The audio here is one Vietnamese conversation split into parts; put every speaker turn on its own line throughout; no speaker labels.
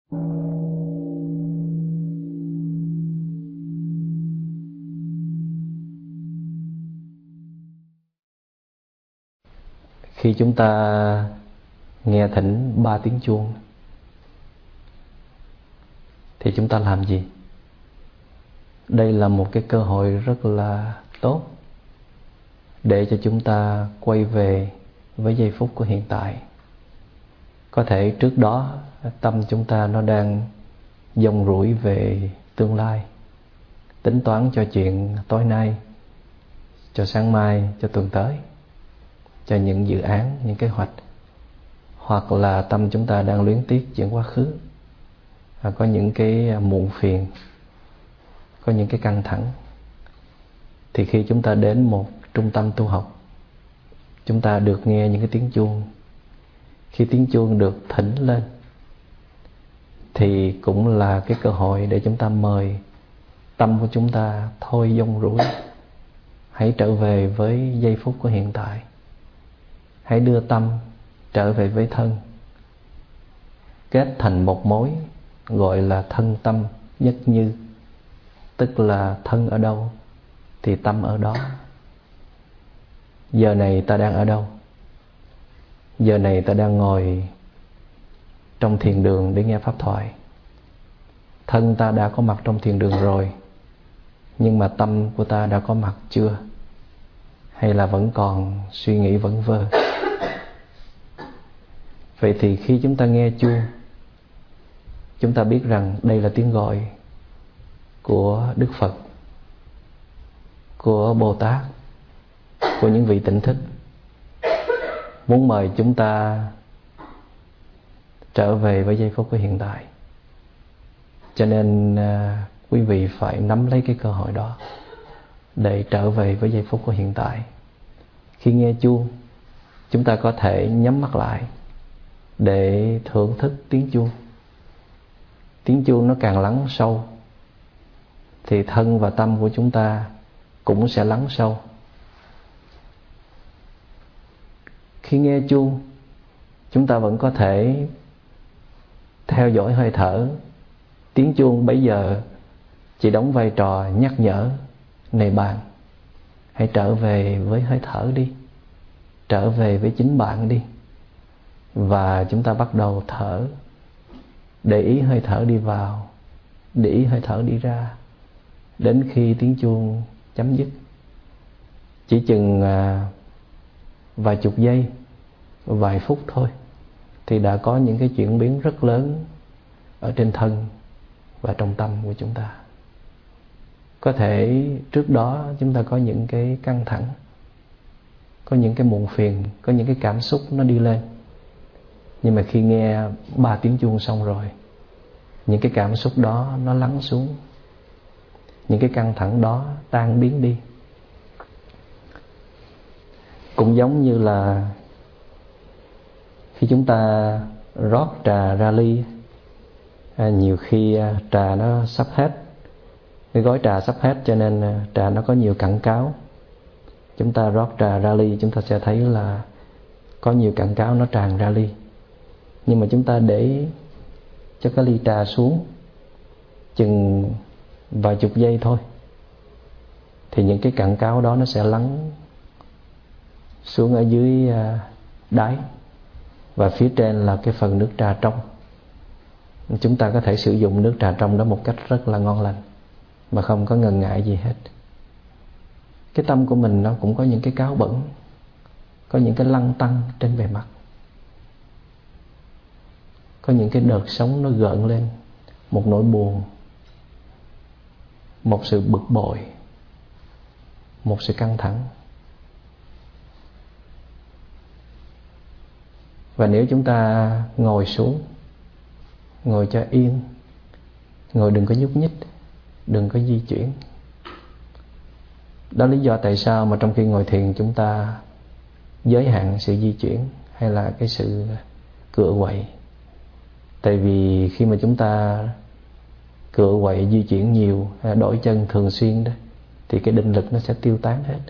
Khi chúng ta nghe thỉnh 3 tiếng chuông thì chúng ta làm gì? Đây là một cái cơ hội rất là tốt để cho chúng ta quay về với giây phút của hiện tại. Có thể trước đó tâm chúng ta nó đang dông rủi về tương lai, tính toán cho chuyện tối nay, cho sáng mai, cho tuần tới, cho những dự án, những kế hoạch. Hoặc là tâm chúng ta đang luyến tiếc chuyện quá khứ, có những cái muộn phiền, có những cái căng thẳng. Thì khi chúng ta đến một trung tâm tu học, chúng ta được nghe những cái tiếng chuông. Khi tiếng chuông được thỉnh lên thì cũng là cái cơ hội để chúng ta mời tâm của chúng ta thôi dông rủi, hãy trở về với giây phút của hiện tại. Hãy đưa tâm trở về với thân, kết thành một mối gọi là thân tâm nhất như. Tức là thân ở đâu thì tâm ở đó. Giờ này ta đang ở đâu? Giờ này ta đang ngồi trong thiền đường để nghe pháp thoại. Thân ta đã có mặt trong thiền đường rồi, nhưng mà tâm của ta đã có mặt chưa? Hay là vẫn còn suy nghĩ vẩn vơ? Vậy thì khi chúng ta nghe chuông, chúng ta biết rằng đây là tiếng gọi của Đức Phật, của Bồ Tát, của những vị tỉnh thức, muốn mời chúng ta trở về với giây phút của hiện tại. Cho nên quý vị phải nắm lấy cái cơ hội đó để trở về với giây phút của hiện tại. Khi nghe chuông, chúng ta có thể nhắm mắt lại để thưởng thức tiếng chuông. Tiếng chuông nó càng lắng sâu thì thân và tâm của chúng ta cũng sẽ lắng sâu. Khi nghe chuông, chúng ta vẫn có thể theo dõi hơi thở. Tiếng chuông bây giờ chỉ đóng vai trò nhắc nhở: này bạn, hãy trở về với hơi thở đi, trở về với chính bạn đi. Và chúng ta bắt đầu thở, để ý hơi thở đi vào, để ý hơi thở đi ra, đến khi tiếng chuông chấm dứt. Chỉ chừng vài chục giây, vài phút thôi thì đã có những cái chuyển biến rất lớn ở trên thân và trong tâm của chúng ta. Có thể trước đó chúng ta có những cái căng thẳng, có những cái muộn phiền, có những cái cảm xúc nó đi lên. Nhưng mà khi nghe 3 tiếng chuông xong rồi, những cái cảm xúc đó nó lắng xuống, những cái căng thẳng đó tan biến đi. Cũng giống như là khi chúng ta rót trà ra ly, nhiều khi trà nó sắp hết, cái gói trà sắp hết cho nên trà nó có nhiều cặn cáo. Chúng ta rót trà ra ly, chúng ta sẽ thấy là có nhiều cặn cáo nó tràn ra ly. Nhưng mà chúng ta để cho cái ly trà xuống chừng vài chục giây thôi thì những cái cặn cáo đó nó sẽ lắng xuống ở dưới đáy, và phía trên là cái phần nước trà trong. Chúng ta có thể sử dụng nước trà trong đó một cách rất là ngon lành mà không có ngần ngại gì hết. Cái tâm của mình nó cũng có những cái cáo bẩn, có những cái lăn tăn trên bề mặt, có những cái đợt sóng nó gợn lên, một nỗi buồn, một sự bực bội, một sự căng thẳng. Và nếu chúng ta ngồi xuống, ngồi cho yên, ngồi đừng có nhúc nhích, đừng có di chuyển. Đó là lý do tại sao mà trong khi ngồi thiền chúng ta giới hạn sự di chuyển hay là cái sự cựa quậy. Tại vì khi mà chúng ta cựa quậy, di chuyển nhiều, đổi chân thường xuyên đó, thì cái định lực nó sẽ tiêu tán hết.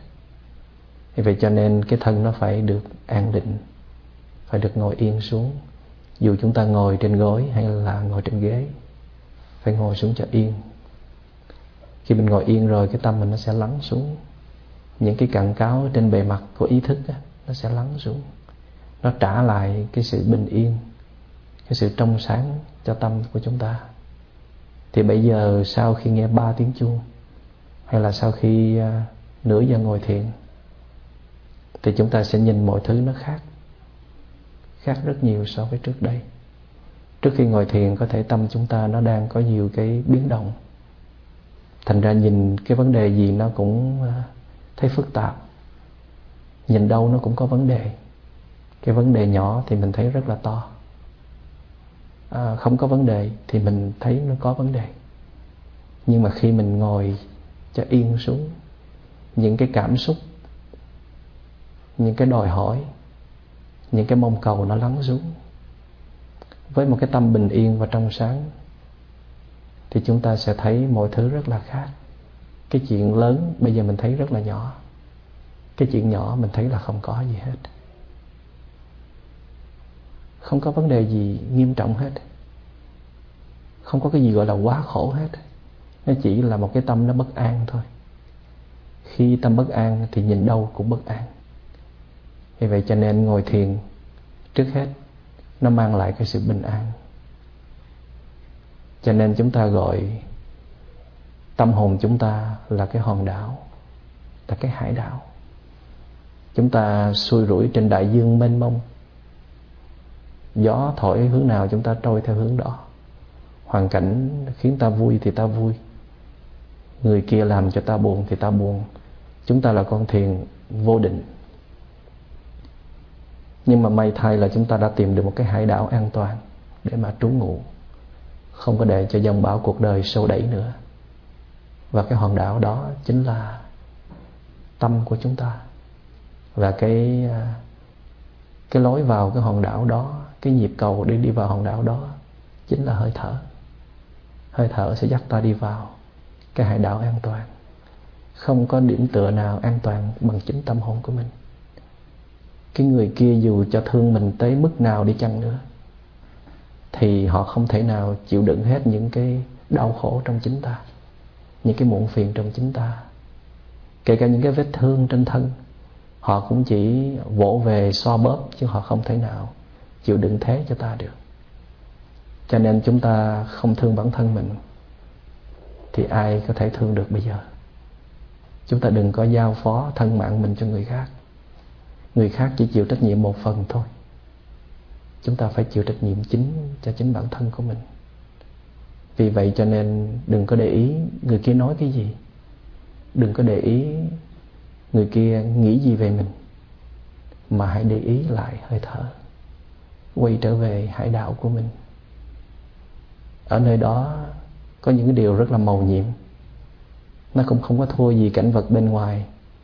Vậy cho nên cái thân nó phải được an định, phải được ngồi yên xuống, Dù chúng ta ngồi trên gối hay là ngồi trên ghế, phải ngồi xuống cho yên. Khi mình ngồi yên rồi, cái tâm mình nó sẽ lắng xuống. Những cái cặn cáo trên bề mặt của ý thức đó, nó sẽ lắng xuống. Nó trả lại cái sự bình yên, cái sự trong sáng cho tâm của chúng ta. Thì bây giờ sau khi nghe 3 tiếng chuông, hay là sau khi nửa giờ ngồi thiền, thì chúng ta sẽ nhìn mọi thứ nó khác rất nhiều so với trước đây. Trước khi ngồi thiền, có thể tâm chúng ta nó đang có nhiều cái biến động, thành ra nhìn cái vấn đề gì nó cũng thấy phức tạp. Nhìn đâu nó cũng có vấn đề. Cái vấn đề nhỏ thì mình thấy rất là to, không có vấn đề thì mình thấy nó có vấn đề. Nhưng mà khi mình ngồi cho yên xuống, những cái cảm xúc, những cái đòi hỏi, những cái mong cầu nó lắng xuống, với một cái tâm bình yên và trong sáng, thì chúng ta sẽ thấy mọi thứ rất là khác. Cái chuyện lớn bây giờ mình thấy rất là nhỏ, cái chuyện nhỏ mình thấy là không có gì hết, không có vấn đề gì nghiêm trọng hết, không có cái gì gọi là quá khổ hết. Nó chỉ là một cái tâm nó bất an thôi. Khi tâm bất an thì nhìn đâu cũng bất an. Vì vậy cho nên ngồi thiền, trước hết nó mang lại cái sự bình an. Cho nên chúng ta gọi tâm hồn chúng ta là cái hòn đảo, là cái hải đảo. Chúng ta xuôi rủi trên đại dương mênh mông, gió thổi hướng nào chúng ta trôi theo hướng đó. Hoàn cảnh khiến ta vui thì ta vui, người kia làm cho ta buồn thì ta buồn. Chúng ta là con thuyền vô định. Nhưng mà may thay là chúng ta đã tìm được một cái hải đảo an toàn để mà trú ngụ, không có để cho dòng bão cuộc đời xô đẩy nữa. Và cái hòn đảo đó chính là tâm của chúng ta. Và cái lối vào cái hòn đảo đó, cái nhịp cầu để đi vào hòn đảo đó chính là hơi thở. Hơi thở sẽ dắt ta đi vào cái hải đảo an toàn. Không có điểm tựa nào an toàn bằng chính tâm hồn của mình. Cái người kia dù cho thương mình tới mức nào đi chăng nữa, thì họ không thể nào chịu đựng hết những cái đau khổ trong chính ta, những cái muộn phiền trong chính ta. Kể cả những cái vết thương trên thân, họ cũng chỉ vỗ về xoa bóp, chứ họ không thể nào chịu đựng thế cho ta được. Cho nên chúng ta không thương bản thân mình thì ai có thể thương được bây giờ. Chúng ta đừng có giao phó thân mạng mình cho người khác. Người khác chỉ chịu trách nhiệm một phần thôi. Chúng ta phải chịu trách nhiệm chính cho chính bản thân của mình. Vì vậy cho nên đừng có để ý người kia nói cái gì, đừng có để ý người kia nghĩ gì về mình, mà hãy để ý lại hơi thở, quay trở về hải đảo của mình. Ở nơi đó có những cái điều rất là mầu nhiệm. Nó cũng không có thua gì cảnh vật bên ngoài.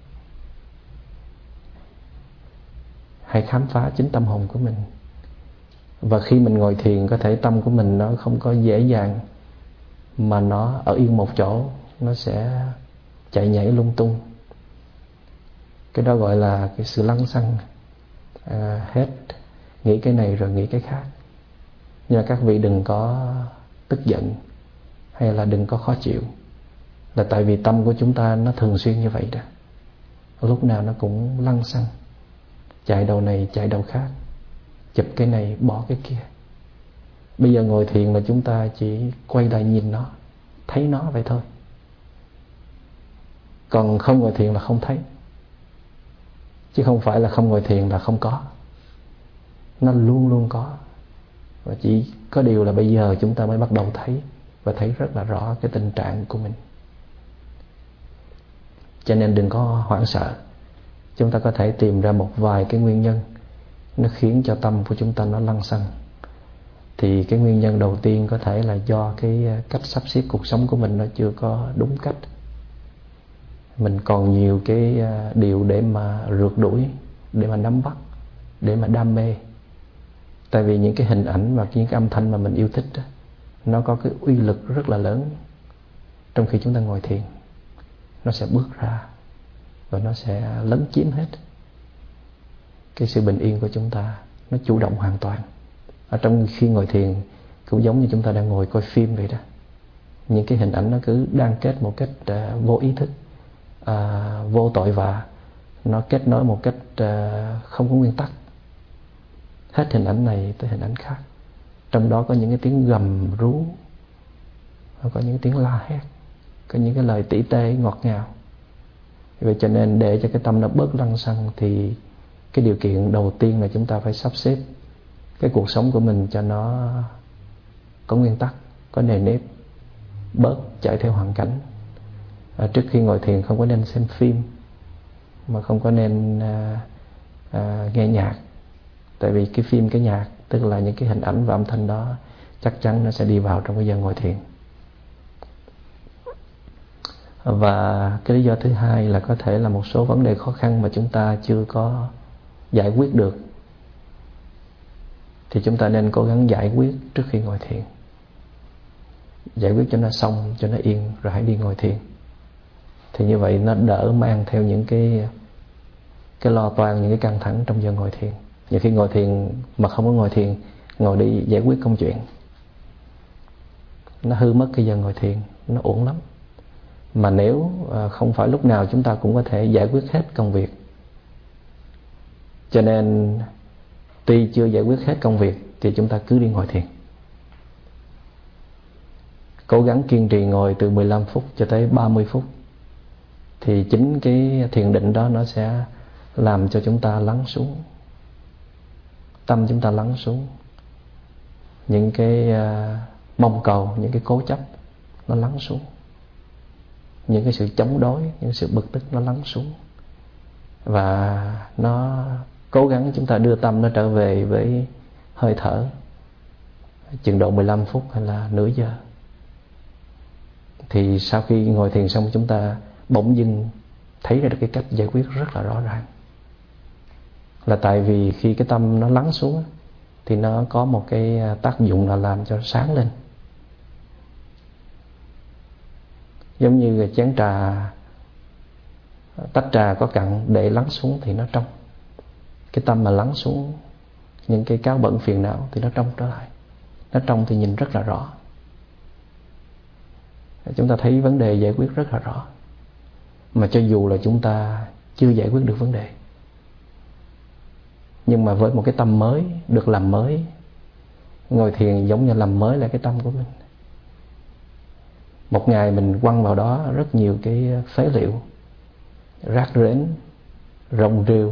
Hãy khám phá chính tâm hồn của mình. Và khi mình ngồi thiền, có thể tâm của mình nó không có dễ dàng mà nó ở yên một chỗ, nó sẽ chạy nhảy lung tung. Cái đó gọi là cái sự lăng xăng, hết nghĩ cái này rồi nghĩ cái khác. Nhưng mà các vị đừng có tức giận hay là đừng có khó chịu, là tại vì tâm của chúng ta nó thường xuyên như vậy đó. Lúc nào nó cũng lăng xăng, chạy đầu này chạy đầu khác, chụp cái này bỏ cái kia. Bây giờ ngồi thiền là chúng ta chỉ quay lại nhìn nó, thấy nó vậy thôi. Còn không ngồi thiền là không thấy. Chứ không phải là không ngồi thiền là không có. Nó luôn luôn có. Và chỉ có điều là bây giờ chúng ta mới bắt đầu thấy, và thấy rất là rõ cái tình trạng của mình. Cho nên đừng có hoảng sợ. Chúng ta có thể tìm ra một vài cái nguyên nhân nó khiến cho tâm của chúng ta nó lăng xăng. Thì cái nguyên nhân đầu tiên có thể là do cái cách sắp xếp cuộc sống của mình nó chưa có đúng cách. Mình còn nhiều cái điều để mà rượt đuổi, để mà nắm bắt, để mà đam mê. Tại vì những cái hình ảnh và những cái âm thanh mà mình yêu thích đó, nó có cái uy lực rất là lớn. Trong khi chúng ta ngồi thiền, nó sẽ bước ra và nó sẽ lấn chiếm hết cái sự bình yên của chúng ta. Nó chủ động hoàn toàn. Ở trong khi ngồi thiền cũng giống như chúng ta đang ngồi coi phim vậy đó. Những cái hình ảnh nó cứ đan kết một cách vô ý thức, vô tội vạ. Nó kết nối một cách không có nguyên tắc. Hết hình ảnh này tới hình ảnh khác. Trong đó có những cái tiếng gầm rú, có những tiếng la hét, có những cái lời tỉ tê ngọt ngào. Vậy cho nên để cho cái tâm nó bớt lăng xăng thì cái điều kiện đầu tiên là chúng ta phải sắp xếp cái cuộc sống của mình cho nó có nguyên tắc, có nề nếp, bớt chạy theo hoàn cảnh. Trước khi ngồi thiền không có nên xem phim, mà không có nên nghe nhạc. Tại vì cái phim, cái nhạc, tức là những cái hình ảnh và âm thanh đó chắc chắn nó sẽ đi vào trong cái giờ ngồi thiền. Và cái lý do thứ hai là có thể là một số vấn đề khó khăn mà chúng ta chưa có giải quyết được, thì chúng ta nên cố gắng giải quyết trước khi ngồi thiền. Giải quyết cho nó xong, cho nó yên, rồi hãy đi ngồi thiền. Thì như vậy nó đỡ mang theo những cái lo toan, những cái căng thẳng trong giờ ngồi thiền. Nhiều khi ngồi thiền mà không có ngồi thiền, ngồi đi giải quyết công chuyện, nó hư mất cái giờ ngồi thiền, nó uổng lắm. Mà nếu không phải lúc nào chúng ta cũng có thể giải quyết hết công việc, cho nên tuy chưa giải quyết hết công việc thì chúng ta cứ đi ngồi thiền. Cố gắng kiên trì ngồi từ 15 phút cho tới 30 phút. Thì chính cái thiền định đó nó sẽ làm cho chúng ta lắng xuống, tâm chúng ta lắng xuống. Những cái mong cầu, những cái cố chấp nó lắng xuống. Những cái sự chống đối, những sự bực tức nó lắng xuống. Và nó cố gắng chúng ta đưa tâm nó trở về với hơi thở chừng độ 15 phút hay là nửa giờ. Thì sau khi ngồi thiền xong, chúng ta bỗng dưng thấy ra được cái cách giải quyết rất là rõ ràng. Là tại vì khi cái tâm nó lắng xuống thì nó có một cái tác dụng là làm cho sáng lên. Giống như chén trà, tách trà có cặn để lắng xuống thì nó trong. Cái tâm mà lắng xuống những cái cáu bẩn phiền não thì nó trong trở lại. Nó trong thì nhìn rất là rõ. Chúng ta thấy vấn đề giải quyết rất là rõ. Mà cho dù là chúng ta chưa giải quyết được vấn đề, nhưng mà với một cái tâm mới, được làm mới. Ngồi thiền giống như làm mới lại cái tâm của mình. Một ngày mình quăng vào đó rất nhiều cái phế liệu, rác rến, rong rêu,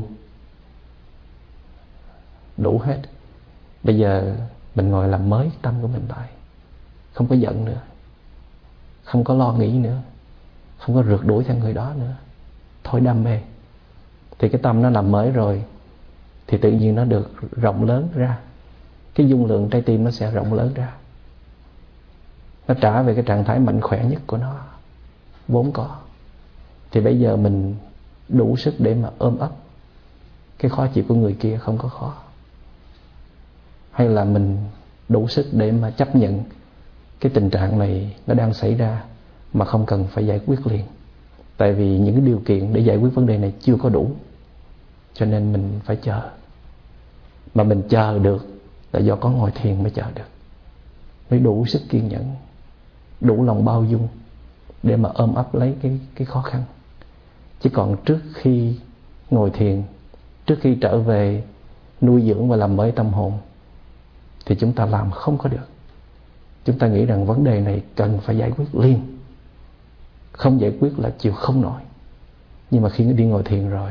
đủ hết. Bây giờ mình ngồi làm mới tâm của mình lại. Không có giận nữa, không có lo nghĩ nữa, không có rượt đuổi theo người đó nữa. Thôi đam mê. Thì cái tâm nó làm mới rồi thì tự nhiên nó được rộng lớn ra. Cái dung lượng trái tim nó sẽ rộng lớn ra. Nó trả về cái trạng thái mạnh khỏe nhất của nó vốn có. Thì bây giờ mình đủ sức để mà ôm ấp cái khó chịu của người kia không có khó. Hay là mình đủ sức để mà chấp nhận cái tình trạng này nó đang xảy ra mà không cần phải giải quyết liền. Tại vì những cái điều kiện để giải quyết vấn đề này chưa có đủ, cho nên mình phải chờ. Mà mình chờ được là do có ngồi thiền mới chờ được. Mới đủ sức kiên nhẫn, đủ lòng bao dung để mà ôm ấp lấy cái khó khăn. Chứ còn trước khi ngồi thiền, trước khi trở về nuôi dưỡng và làm mới tâm hồn thì chúng ta làm không có được. Chúng ta nghĩ rằng vấn đề này cần phải giải quyết liền, không giải quyết là chịu không nổi. Nhưng mà khi đi ngồi thiền rồi,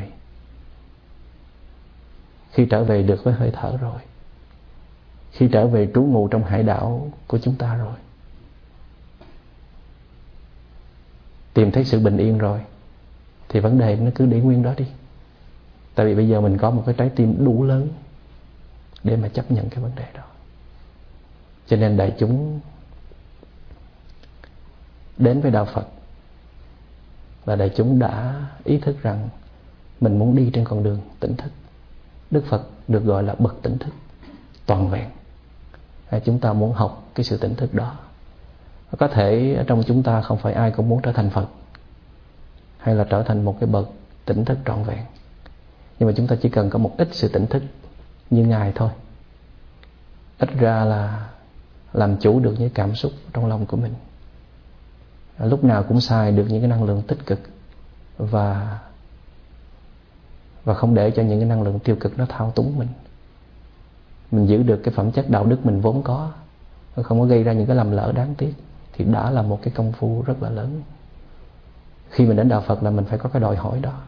khi trở về được với hơi thở rồi, khi trở về trú ngụ trong hải đảo của chúng ta rồi, tìm thấy sự bình yên rồi, thì vấn đề nó cứ để nguyên đó đi. Tại vì bây giờ mình có một cái trái tim đủ lớn để mà chấp nhận cái vấn đề đó. Cho nên đại chúng đến với Đạo Phật và đại chúng đã ý thức rằng mình muốn đi trên con đường tỉnh thức. Đức Phật được gọi là bậc tỉnh thức toàn vẹn. Chúng ta muốn học cái sự tỉnh thức đó. Có thể ở trong chúng ta không phải ai cũng muốn trở thành Phật hay là trở thành một cái bậc tỉnh thức trọn vẹn. Nhưng mà chúng ta chỉ cần có một ít sự tỉnh thức như Ngài thôi. ít ra là làm chủ được những cảm xúc trong lòng của mình, lúc nào cũng xài được những cái năng lượng tích cực và không để cho những cái năng lượng tiêu cực nó thao túng mình. Mình giữ được cái phẩm chất đạo đức mình vốn có, không có gây ra những cái lầm lỡ đáng tiếc, thì đã là một cái công phu rất là lớn. Khi mình đến đạo Phật là mình phải có cái đòi hỏi đó,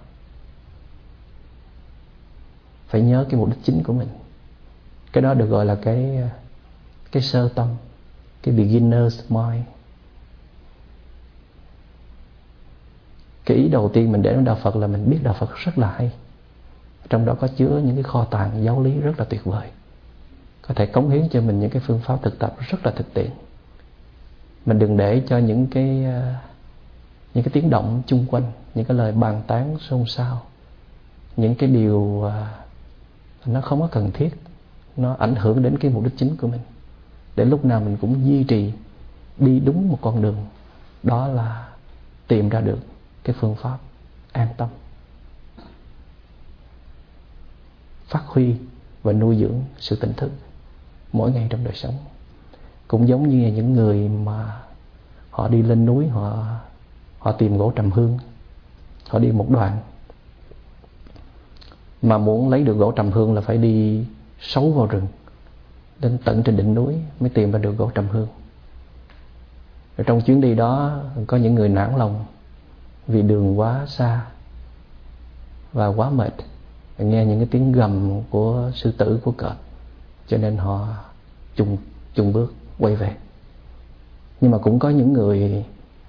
phải nhớ cái mục đích chính của mình. Cái đó được gọi là cái sơ tâm, cái beginner's mind. Cái ý đầu tiên mình đến với đạo Phật là mình biết đạo Phật rất là hay, trong đó có chứa những cái kho tàng giáo lý rất là tuyệt vời, có thể cống hiến cho mình những cái phương pháp thực tập rất là thực tiễn. Mình đừng để cho những cái tiếng động chung quanh, những cái lời bàn tán xôn xao, những cái điều nó không có cần thiết, nó ảnh hưởng đến cái mục đích chính của mình. Để lúc nào mình cũng duy trì đi đúng một con đường, đó là tìm ra được cái phương pháp an tâm, phát huy và nuôi dưỡng sự tỉnh thức mỗi ngày trong đời sống. Cũng giống như những người mà họ đi lên núi, họ tìm gỗ trầm hương, họ đi một đoạn, mà muốn lấy được gỗ trầm hương là phải đi sâu vào rừng, đến tận trên đỉnh núi mới tìm ra được gỗ trầm hương. Rồi trong chuyến đi đó có những người nản lòng vì đường quá xa và quá mệt, nghe những cái tiếng gầm của sư tử, của cọp, cho nên họ chùng bước quay về. Nhưng mà cũng có những người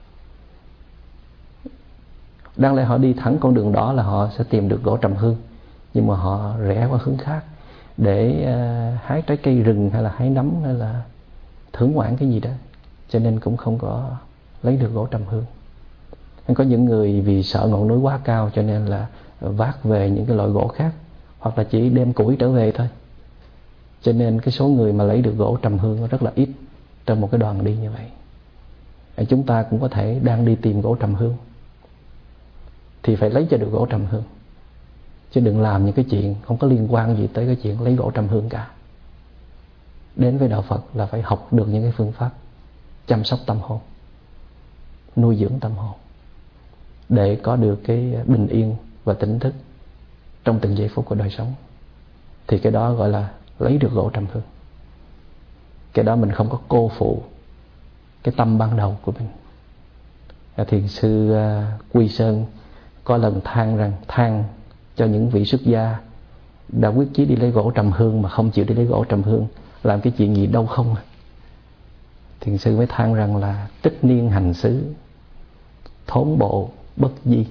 đáng lẽ họ đi thẳng con đường đó là họ sẽ tìm được gỗ trầm hương, nhưng mà họ rẽ qua hướng khác để hái trái cây rừng, hay là hái nấm, hay là thưởng ngoạn cái gì đó, cho nên cũng không có lấy được gỗ trầm hương. Có những người vì sợ ngọn núi quá cao cho nên là vác về những cái loại gỗ khác, hoặc là chỉ đem củi trở về thôi, cho nên cái số người mà lấy được gỗ trầm hương rất là ít trong một cái đoàn đi như vậy. Chúng ta cũng có thể đang đi tìm gỗ trầm hương thì phải lấy cho được gỗ trầm hương, chứ đừng làm những cái chuyện không có liên quan gì tới cái chuyện lấy gỗ trầm hương cả. Đến với đạo Phật là phải học được những cái phương pháp chăm sóc tâm hồn, nuôi dưỡng tâm hồn, để có được cái bình yên và tỉnh thức trong từng giây phút của đời sống. Thì cái đó gọi là lấy được gỗ trầm hương. Cái đó mình không có cô phụ cái tâm ban đầu của mình. Thiền sư Quy Sơn có lần than cho những vị xuất gia đã quyết chí đi lấy gỗ trầm hương mà không chịu đi lấy gỗ trầm hương, làm cái chuyện gì đâu không. Thiền sư mới than rằng là tích niên hành xứ, thốn bộ bất di.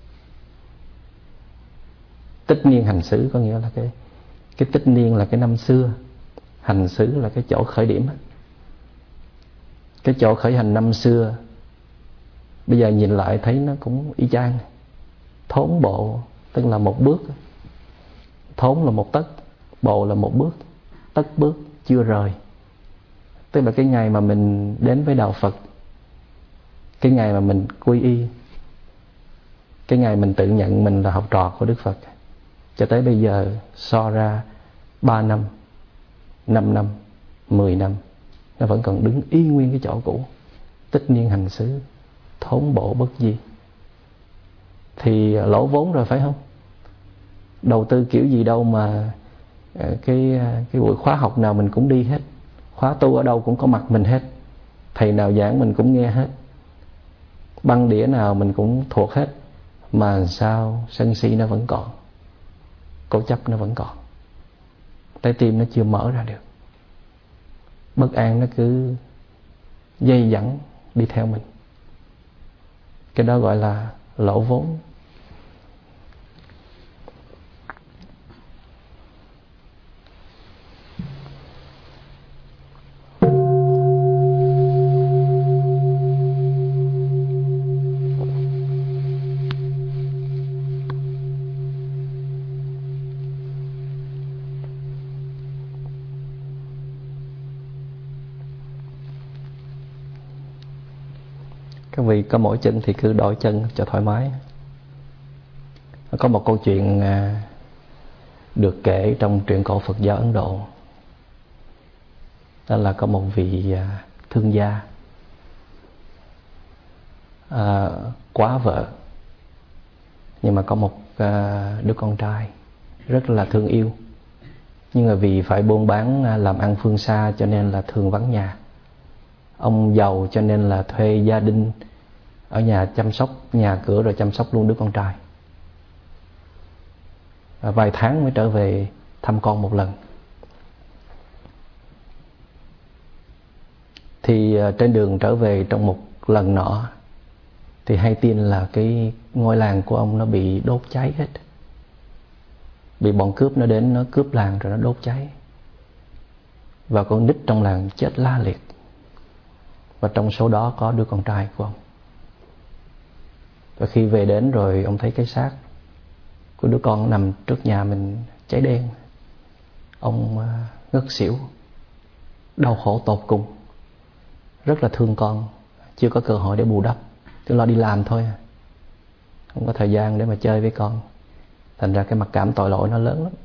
Tích niên hành xứ có nghĩa là cái tích niên là cái năm xưa, hành xứ là cái chỗ khởi điểm. Cái chỗ khởi hành năm xưa bây giờ nhìn lại thấy nó cũng y chang. Thốn bộ tức là một bước, thốn là một tấc, bộ là một bước, tấc bước chưa rời. Tức là cái ngày mà mình đến với đạo Phật, cái ngày mà mình quy y, cái ngày mình tự nhận mình là học trò của Đức Phật, cho tới bây giờ so ra 3 năm, 5 năm, 10 năm, nó vẫn còn đứng y nguyên cái chỗ cũ. Tích niên hành xứ, thốn bộ bất di. Thì lỗ vốn rồi phải không? Đầu tư kiểu gì đâu mà cái buổi khóa học nào mình cũng đi hết, khóa tu ở đâu cũng có mặt mình hết, thầy nào giảng mình cũng nghe hết, băng đĩa nào mình cũng thuộc hết, mà sao sân si nó vẫn còn, cố chấp nó vẫn còn, trái tim nó chưa mở ra được, bất an nó cứ dây dẳng đi theo mình. Cái đó gọi là lỗ vốn. Các vị có mỏi chân thì cứ đổi chân cho thoải mái. Có một câu chuyện được kể trong truyện cổ Phật giáo Ấn Độ. Đó là có một vị thương gia quá vợ, nhưng mà có một đứa con trai rất là thương yêu. Nhưng mà vì phải buôn bán làm ăn phương xa cho nên là thường vắng nhà. Ông giàu cho nên là thuê gia đình ở nhà chăm sóc nhà cửa, rồi chăm sóc luôn đứa con trai. Vài tháng mới trở về thăm con một lần. Thì trên đường trở về trong một lần nọ thì hay tin là cái ngôi làng của ông nó bị đốt cháy hết. Bị bọn cướp nó đến, nó cướp làng rồi nó đốt cháy. Và con nít trong làng chết la liệt. Và trong số đó có đứa con trai của ông. Và khi về đến rồi ông thấy cái xác của đứa con nằm trước nhà mình cháy đen. Ông ngất xỉu, đau khổ tột cùng, rất là thương con, chưa có cơ hội để bù đắp, cứ lo đi làm thôi, không có thời gian để mà chơi với con. Thành ra cái mặc cảm tội lỗi nó lớn lắm.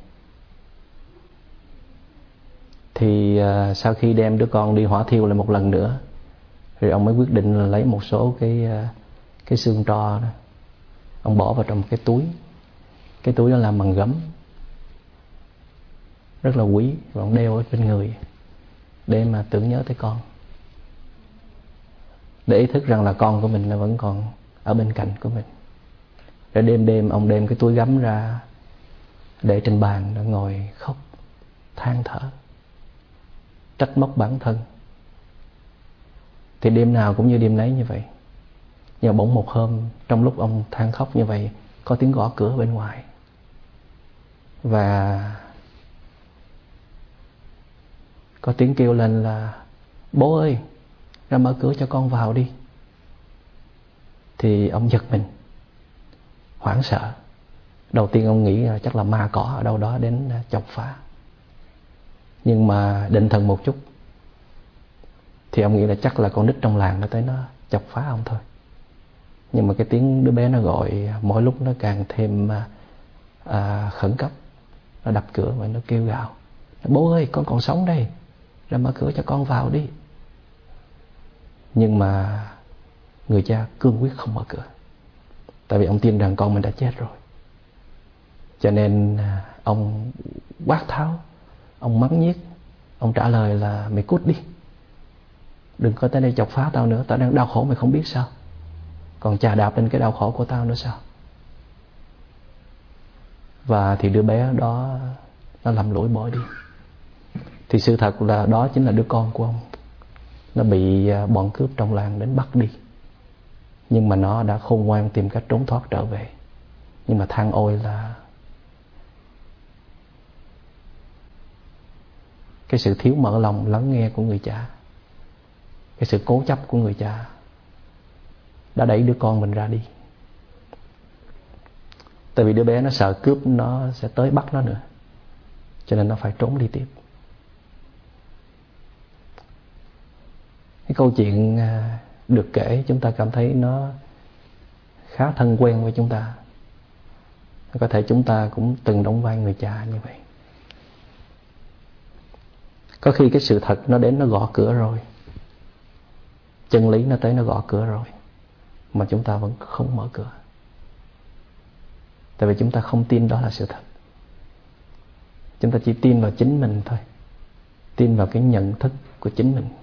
Thì sau khi đem đứa con đi hỏa thiêu lại một lần nữa, rồi ông mới quyết định là lấy một số cái xương tro đó, ông bỏ vào trong cái túi. Cái túi đó làm bằng gấm, rất là quý, và ông đeo ở bên người để mà tưởng nhớ tới con, để ý thức rằng là con của mình nó vẫn còn ở bên cạnh của mình. Rồi đêm ông đem cái túi gấm ra để trên bàn, nó ngồi khóc than thở, trách móc bản thân. Thì đêm nào cũng như đêm nấy như vậy. Nhưng mà bỗng một hôm, trong lúc ông than khóc như vậy, có tiếng gõ cửa bên ngoài. Và có tiếng kêu lên là: "Bố ơi, ra mở cửa cho con vào đi." Thì ông giật mình, hoảng sợ. Đầu tiên ông nghĩ là chắc là ma cỏ ở đâu đó đến chọc phá. Nhưng mà định thần một chút thì ông nghĩ là chắc là con nít trong làng nó tới nó chọc phá ông thôi. Nhưng mà cái tiếng đứa bé nó gọi mỗi lúc nó càng thêm khẩn cấp. Nó đập cửa và nó kêu gào: "Bố ơi, con còn sống đây, ra mở cửa cho con vào đi." Nhưng mà người cha cương quyết không mở cửa, tại vì ông tin rằng con mình đã chết rồi. Cho nên ông quát tháo, ông mắng nhiếc. Ông trả lời là: "Mày cút đi, đừng có tới đây chọc phá tao nữa. Tao đang đau khổ mày không biết sao, còn chà đạp lên cái đau khổ của tao nữa sao?" Và thì đứa bé đó nó lầm lũi bỏ đi. Thì sự thật là đó chính là đứa con của ông. Nó bị bọn cướp trong làng đến bắt đi, nhưng mà nó đã khôn ngoan tìm cách trốn thoát trở về. Nhưng mà than ôi là cái sự thiếu mở lòng lắng nghe của người cha, cái sự cố chấp của người cha đã đẩy đứa con mình ra đi. Tại vì đứa bé nó sợ cướp nó sẽ tới bắt nó nữa, cho nên nó phải trốn đi tiếp. Cái câu chuyện được kể chúng ta cảm thấy nó khá thân quen với chúng ta. Có thể chúng ta cũng từng đóng vai người cha như vậy. Có khi cái sự thật nó đến nó gõ cửa rồi, chân lý nó tới nó gõ cửa rồi, mà chúng ta vẫn không mở cửa. Tại vì chúng ta không tin đó là sự thật. Chúng ta chỉ tin vào chính mình thôi, tin vào cái nhận thức của chính mình.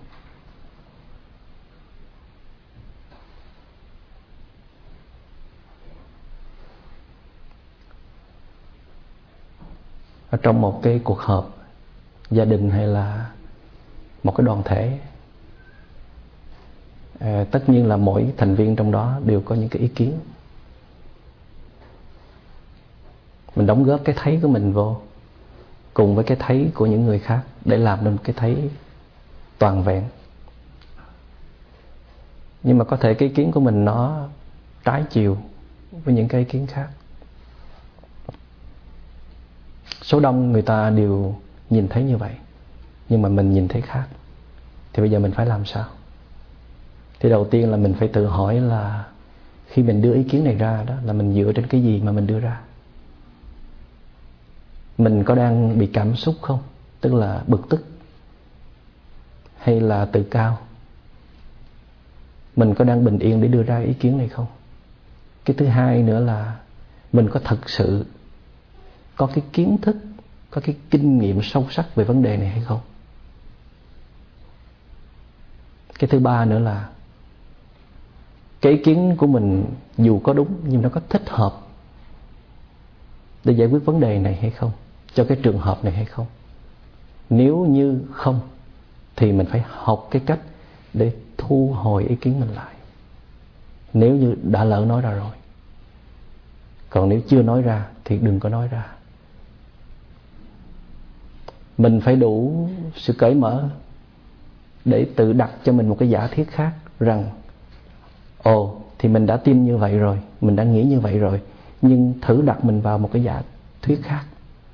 Ở trong một cái cuộc họp gia đình hay là một cái đoàn thể, tất nhiên là mỗi thành viên trong đó đều có những cái ý kiến. Mình đóng góp cái thấy của mình vô cùng với cái thấy của những người khác để làm nên cái thấy toàn vẹn. Nhưng mà có thể cái ý kiến của mình nó trái chiều với những cái ý kiến khác. Số đông người ta đều nhìn thấy như vậy, nhưng mà mình nhìn thấy khác. Thì bây giờ mình phải làm sao? Thì đầu tiên là mình phải tự hỏi là khi mình đưa ý kiến này ra đó, là mình dựa trên cái gì mà mình đưa ra? Mình có đang bị cảm xúc không? Tức là bực tức. hay là tự cao? Mình có đang bình yên để đưa ra ý kiến này không? Cái thứ hai nữa là mình có thật sự có cái kiến thức, có cái kinh nghiệm sâu sắc về vấn đề này hay không? Cái thứ ba nữa là cái ý kiến của mình dù có đúng nhưng nó có thích hợp để giải quyết vấn đề này hay không, cho cái trường hợp này hay không. Nếu như không thì mình phải học cái cách để thu hồi ý kiến mình lại, nếu như đã lỡ nói ra rồi. Còn nếu chưa nói ra thì đừng có nói ra. Mình phải đủ sự cởi mở để tự đặt cho mình một cái giả thiết khác, rằng thì mình đã tin như vậy rồi, mình đã nghĩ như vậy rồi, nhưng thử đặt mình vào một cái giả thuyết khác.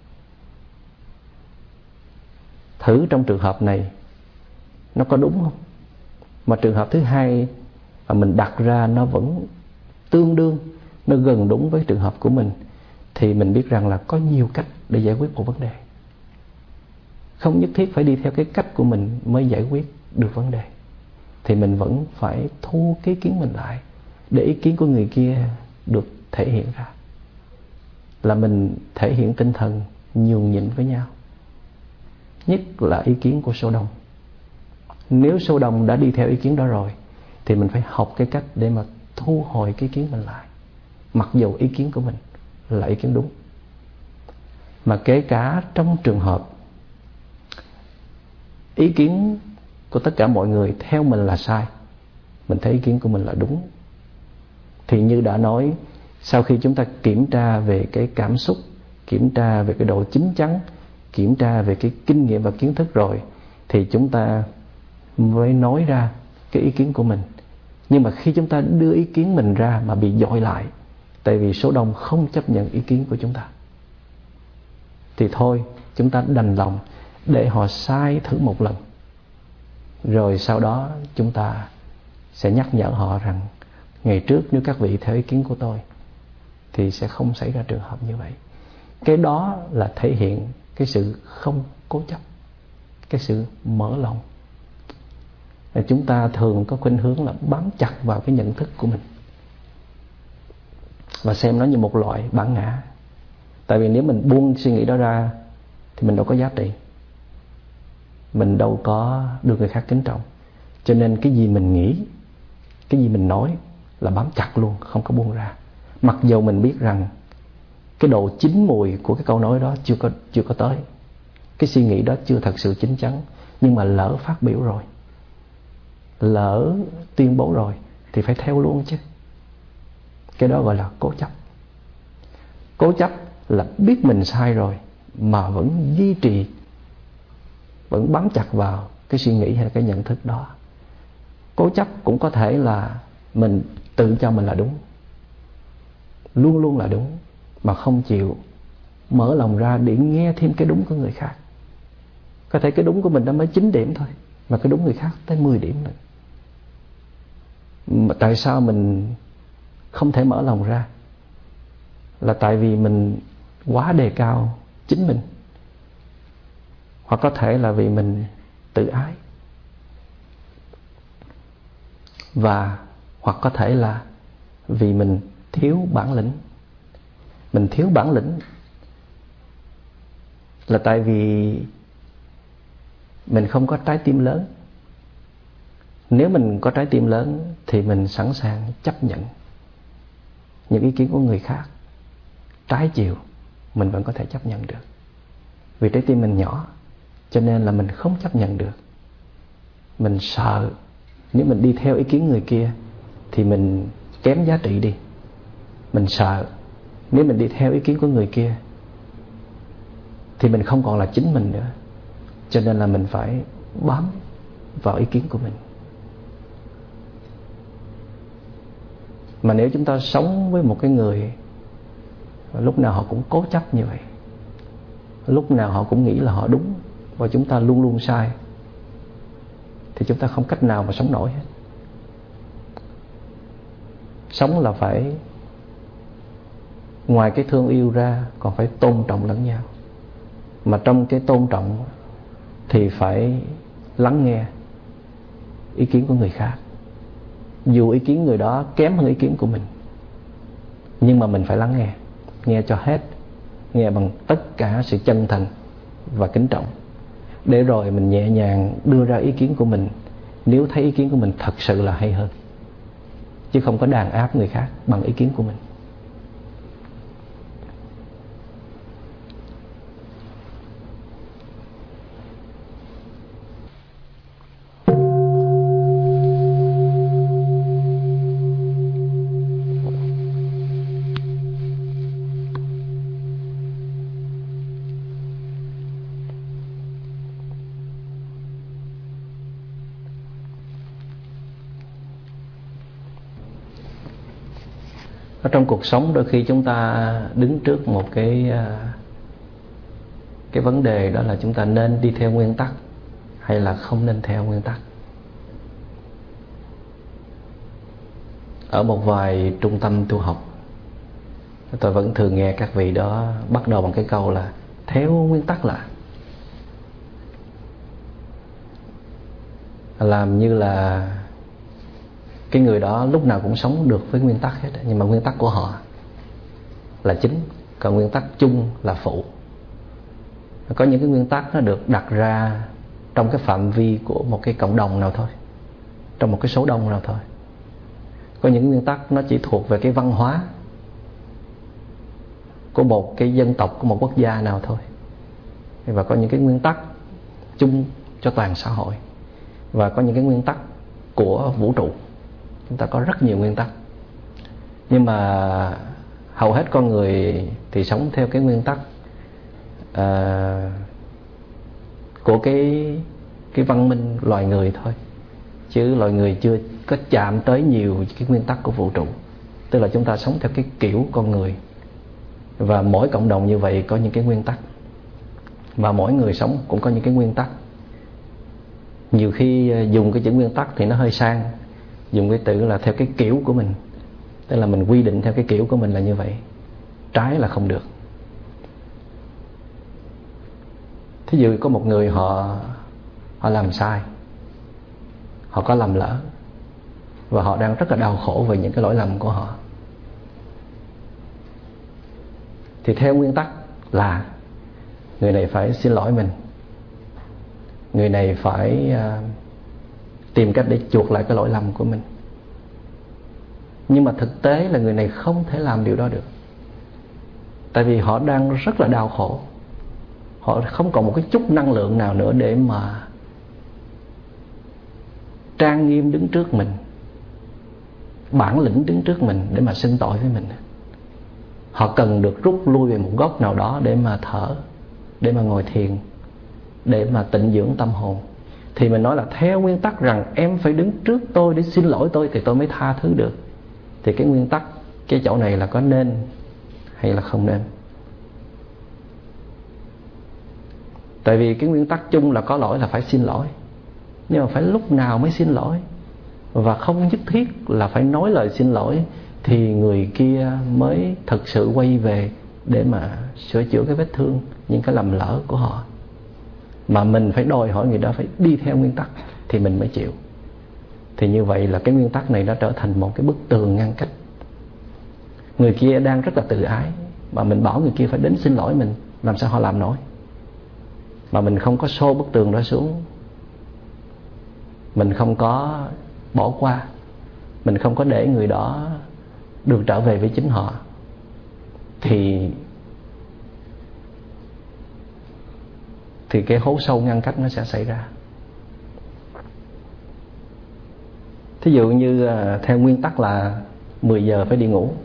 Thử trong trường hợp này nó có đúng không? Mà trường hợp thứ hai mà mình đặt ra nó vẫn tương đương, nó gần đúng với trường hợp của mình, thì mình biết rằng là có nhiều cách để giải quyết một vấn đề. Không nhất thiết phải đi theo cái cách của mình mới giải quyết được vấn đề. Thì mình vẫn phải thu cái ý kiến mình lại, để ý kiến của người kia được thể hiện ra. Là mình thể hiện tinh thần nhường nhịn với nhau. Nhất là ý kiến của số đông. Nếu số đông đã đi theo ý kiến đó rồi thì mình phải học cái cách để mà thu hồi cái ý kiến mình lại, mặc dù ý kiến của mình là ý kiến đúng. Mà kể cả trong trường hợp ý kiến của tất cả mọi người theo mình là sai, mình thấy ý kiến của mình là đúng, thì như đã nói, sau khi chúng ta kiểm tra về cái cảm xúc, kiểm tra về cái độ chín chắn, kiểm tra về cái kinh nghiệm và kiến thức rồi, thì chúng ta mới nói ra cái ý kiến của mình. Nhưng mà khi chúng ta đưa ý kiến mình ra mà bị dội lại, tại vì số đông không chấp nhận ý kiến của chúng ta, thì thôi, chúng ta đành lòng để họ sai thử một lần. Rồi sau đó chúng ta sẽ nhắc nhở họ rằng ngày trước nếu các vị theo ý kiến của tôi thì sẽ không xảy ra trường hợp như vậy. Cái đó là thể hiện cái sự không cố chấp, cái sự mở lòng. Chúng ta thường có khuynh hướng là bám chặt vào cái nhận thức của mình và xem nó như một loại bản ngã. Tại vì nếu mình buông suy nghĩ đó ra thì mình đâu có giá trị, mình đâu có được người khác kính trọng. Cho nên cái gì mình nghĩ, cái gì mình nói là bám chặt luôn, không có buông ra. Mặc dù mình biết rằng cái độ chín mùi của cái câu nói đó chưa có tới, cái suy nghĩ đó chưa thật sự chín chắn, nhưng mà lỡ phát biểu rồi, lỡ tuyên bố rồi thì phải theo luôn chứ. Cái đó gọi là cố chấp. Cố chấp là biết mình sai rồi mà vẫn duy trì, vẫn bám chặt vào cái suy nghĩ hay là cái nhận thức đó. Cố chấp cũng có thể là mình tự cho mình là đúng, luôn luôn là đúng, mà không chịu mở lòng ra để nghe thêm cái đúng của người khác. Có thể cái đúng của mình đã mới 9 điểm thôi, mà cái đúng người khác tới 10 điểm nữa. Mà tại sao mình không thể mở lòng ra? Là tại vì mình quá đề cao chính mình, hoặc có thể là vì mình tự ái, và hoặc có thể là vì mình thiếu bản lĩnh. Mình thiếu bản lĩnh là tại vì mình không có trái tim lớn. Nếu mình có trái tim lớn thì mình sẵn sàng chấp nhận những ý kiến của người khác trái chiều, mình vẫn có thể chấp nhận được. Vì trái tim mình nhỏ, cho nên là mình không chấp nhận được. Mình sợ nếu mình đi theo ý kiến người kia thì mình kém giá trị đi. Mình sợ nếu mình đi theo ý kiến của người kia thì mình không còn là chính mình nữa. Cho nên là mình phải bám vào ý kiến của mình. Mà nếu chúng ta sống với một cái người lúc nào họ cũng cố chấp như vậy, lúc nào họ cũng nghĩ là họ đúng và chúng ta luôn luôn sai, thì chúng ta không cách nào mà sống nổi hết. Sống là phải ngoài cái thương yêu ra còn phải tôn trọng lẫn nhau. Mà trong cái tôn trọng thì phải lắng nghe, ý kiến của người khác, dù ý kiến người đó kém hơn ý kiến của mình. Nhưng mà mình phải lắng nghe, nghe cho hết, nghe bằng tất cả sự chân thành và kính trọng, để rồi mình nhẹ nhàng đưa ra ý kiến của mình nếu thấy ý kiến của mình thật sự là hay hơn, chứ không có đàn áp người khác bằng ý kiến của mình. Ở trong cuộc sống đôi khi chúng ta đứng trước một cái vấn đề, đó là chúng ta nên đi theo nguyên tắc hay là không nên theo nguyên tắc. Ở một vài trung tâm tu học, tôi vẫn thường nghe các vị đó bắt đầu bằng cái câu là theo nguyên tắc là, làm như là cái người đó lúc nào cũng sống được với nguyên tắc hết. Nhưng mà nguyên tắc của họ là chính, còn nguyên tắc chung là phụ. Có những cái nguyên tắc nó được đặt ra trong cái phạm vi của một cái cộng đồng nào thôi, trong một cái số đông nào thôi. Có những nguyên tắc nó chỉ thuộc về cái văn hóa của một cái dân tộc, của một quốc gia nào thôi. Và có những cái nguyên tắc chung cho toàn xã hội. Và có những cái nguyên tắc của vũ trụ. Chúng ta có rất nhiều nguyên tắc. Nhưng mà hầu hết con người thì sống theo cái nguyên tắc của cái văn minh loài người thôi, chứ loài người chưa có chạm tới nhiều cái nguyên tắc của vũ trụ. Tức là chúng ta sống theo cái kiểu con người, và mỗi cộng đồng như vậy có những cái nguyên tắc, và mỗi người sống cũng có những cái nguyên tắc. Nhiều khi dùng cái chữ nguyên tắc thì nó hơi sang, dùng cái từ là theo cái kiểu của mình, tức là mình quy định theo cái kiểu của mình là như vậy, trái là không được. Thí dụ có một người họ làm sai, họ có lầm lỡ, và họ đang rất là đau khổ về những cái lỗi lầm của họ, thì theo nguyên tắc là người này phải xin lỗi mình, người này phải tìm cách để chuộc lại cái lỗi lầm của mình. Nhưng mà thực tế là người này không thể làm điều đó được, tại vì họ đang rất là đau khổ. Họ không còn một cái chút năng lượng nào nữa để mà trang nghiêm đứng trước mình, bản lĩnh đứng trước mình để mà xưng tội với mình. Họ cần được rút lui về một góc nào đó để mà thở, để mà ngồi thiền, để mà tịnh dưỡng tâm hồn. Thì mình nói là theo nguyên tắc rằng em phải đứng trước tôi để xin lỗi tôi thì tôi mới tha thứ được. Thì cái nguyên tắc, cái chỗ này là có nên hay là không nên? Tại vì cái nguyên tắc chung là có lỗi là phải xin lỗi, nhưng mà phải lúc nào mới xin lỗi, và không nhất thiết là phải nói lời xin lỗi thì người kia mới thực sự quay về để mà sửa chữa cái vết thương, những cái lầm lỡ của họ. Mà mình phải đòi hỏi người đó phải đi theo nguyên tắc thì mình mới chịu. Thì như vậy là cái nguyên tắc này nó trở thành một cái bức tường ngăn cách. Người kia đang rất là tự ái, mà mình bảo người kia phải đến xin lỗi mình, làm sao họ làm nổi? Mà mình không có xô bức tường đó xuống, mình không có bỏ qua, mình không có để người đó được trở về với chính họ, thì cái hố sâu ngăn cách nó sẽ xảy ra. Thí dụ như theo nguyên tắc là 10 giờ phải đi ngủ,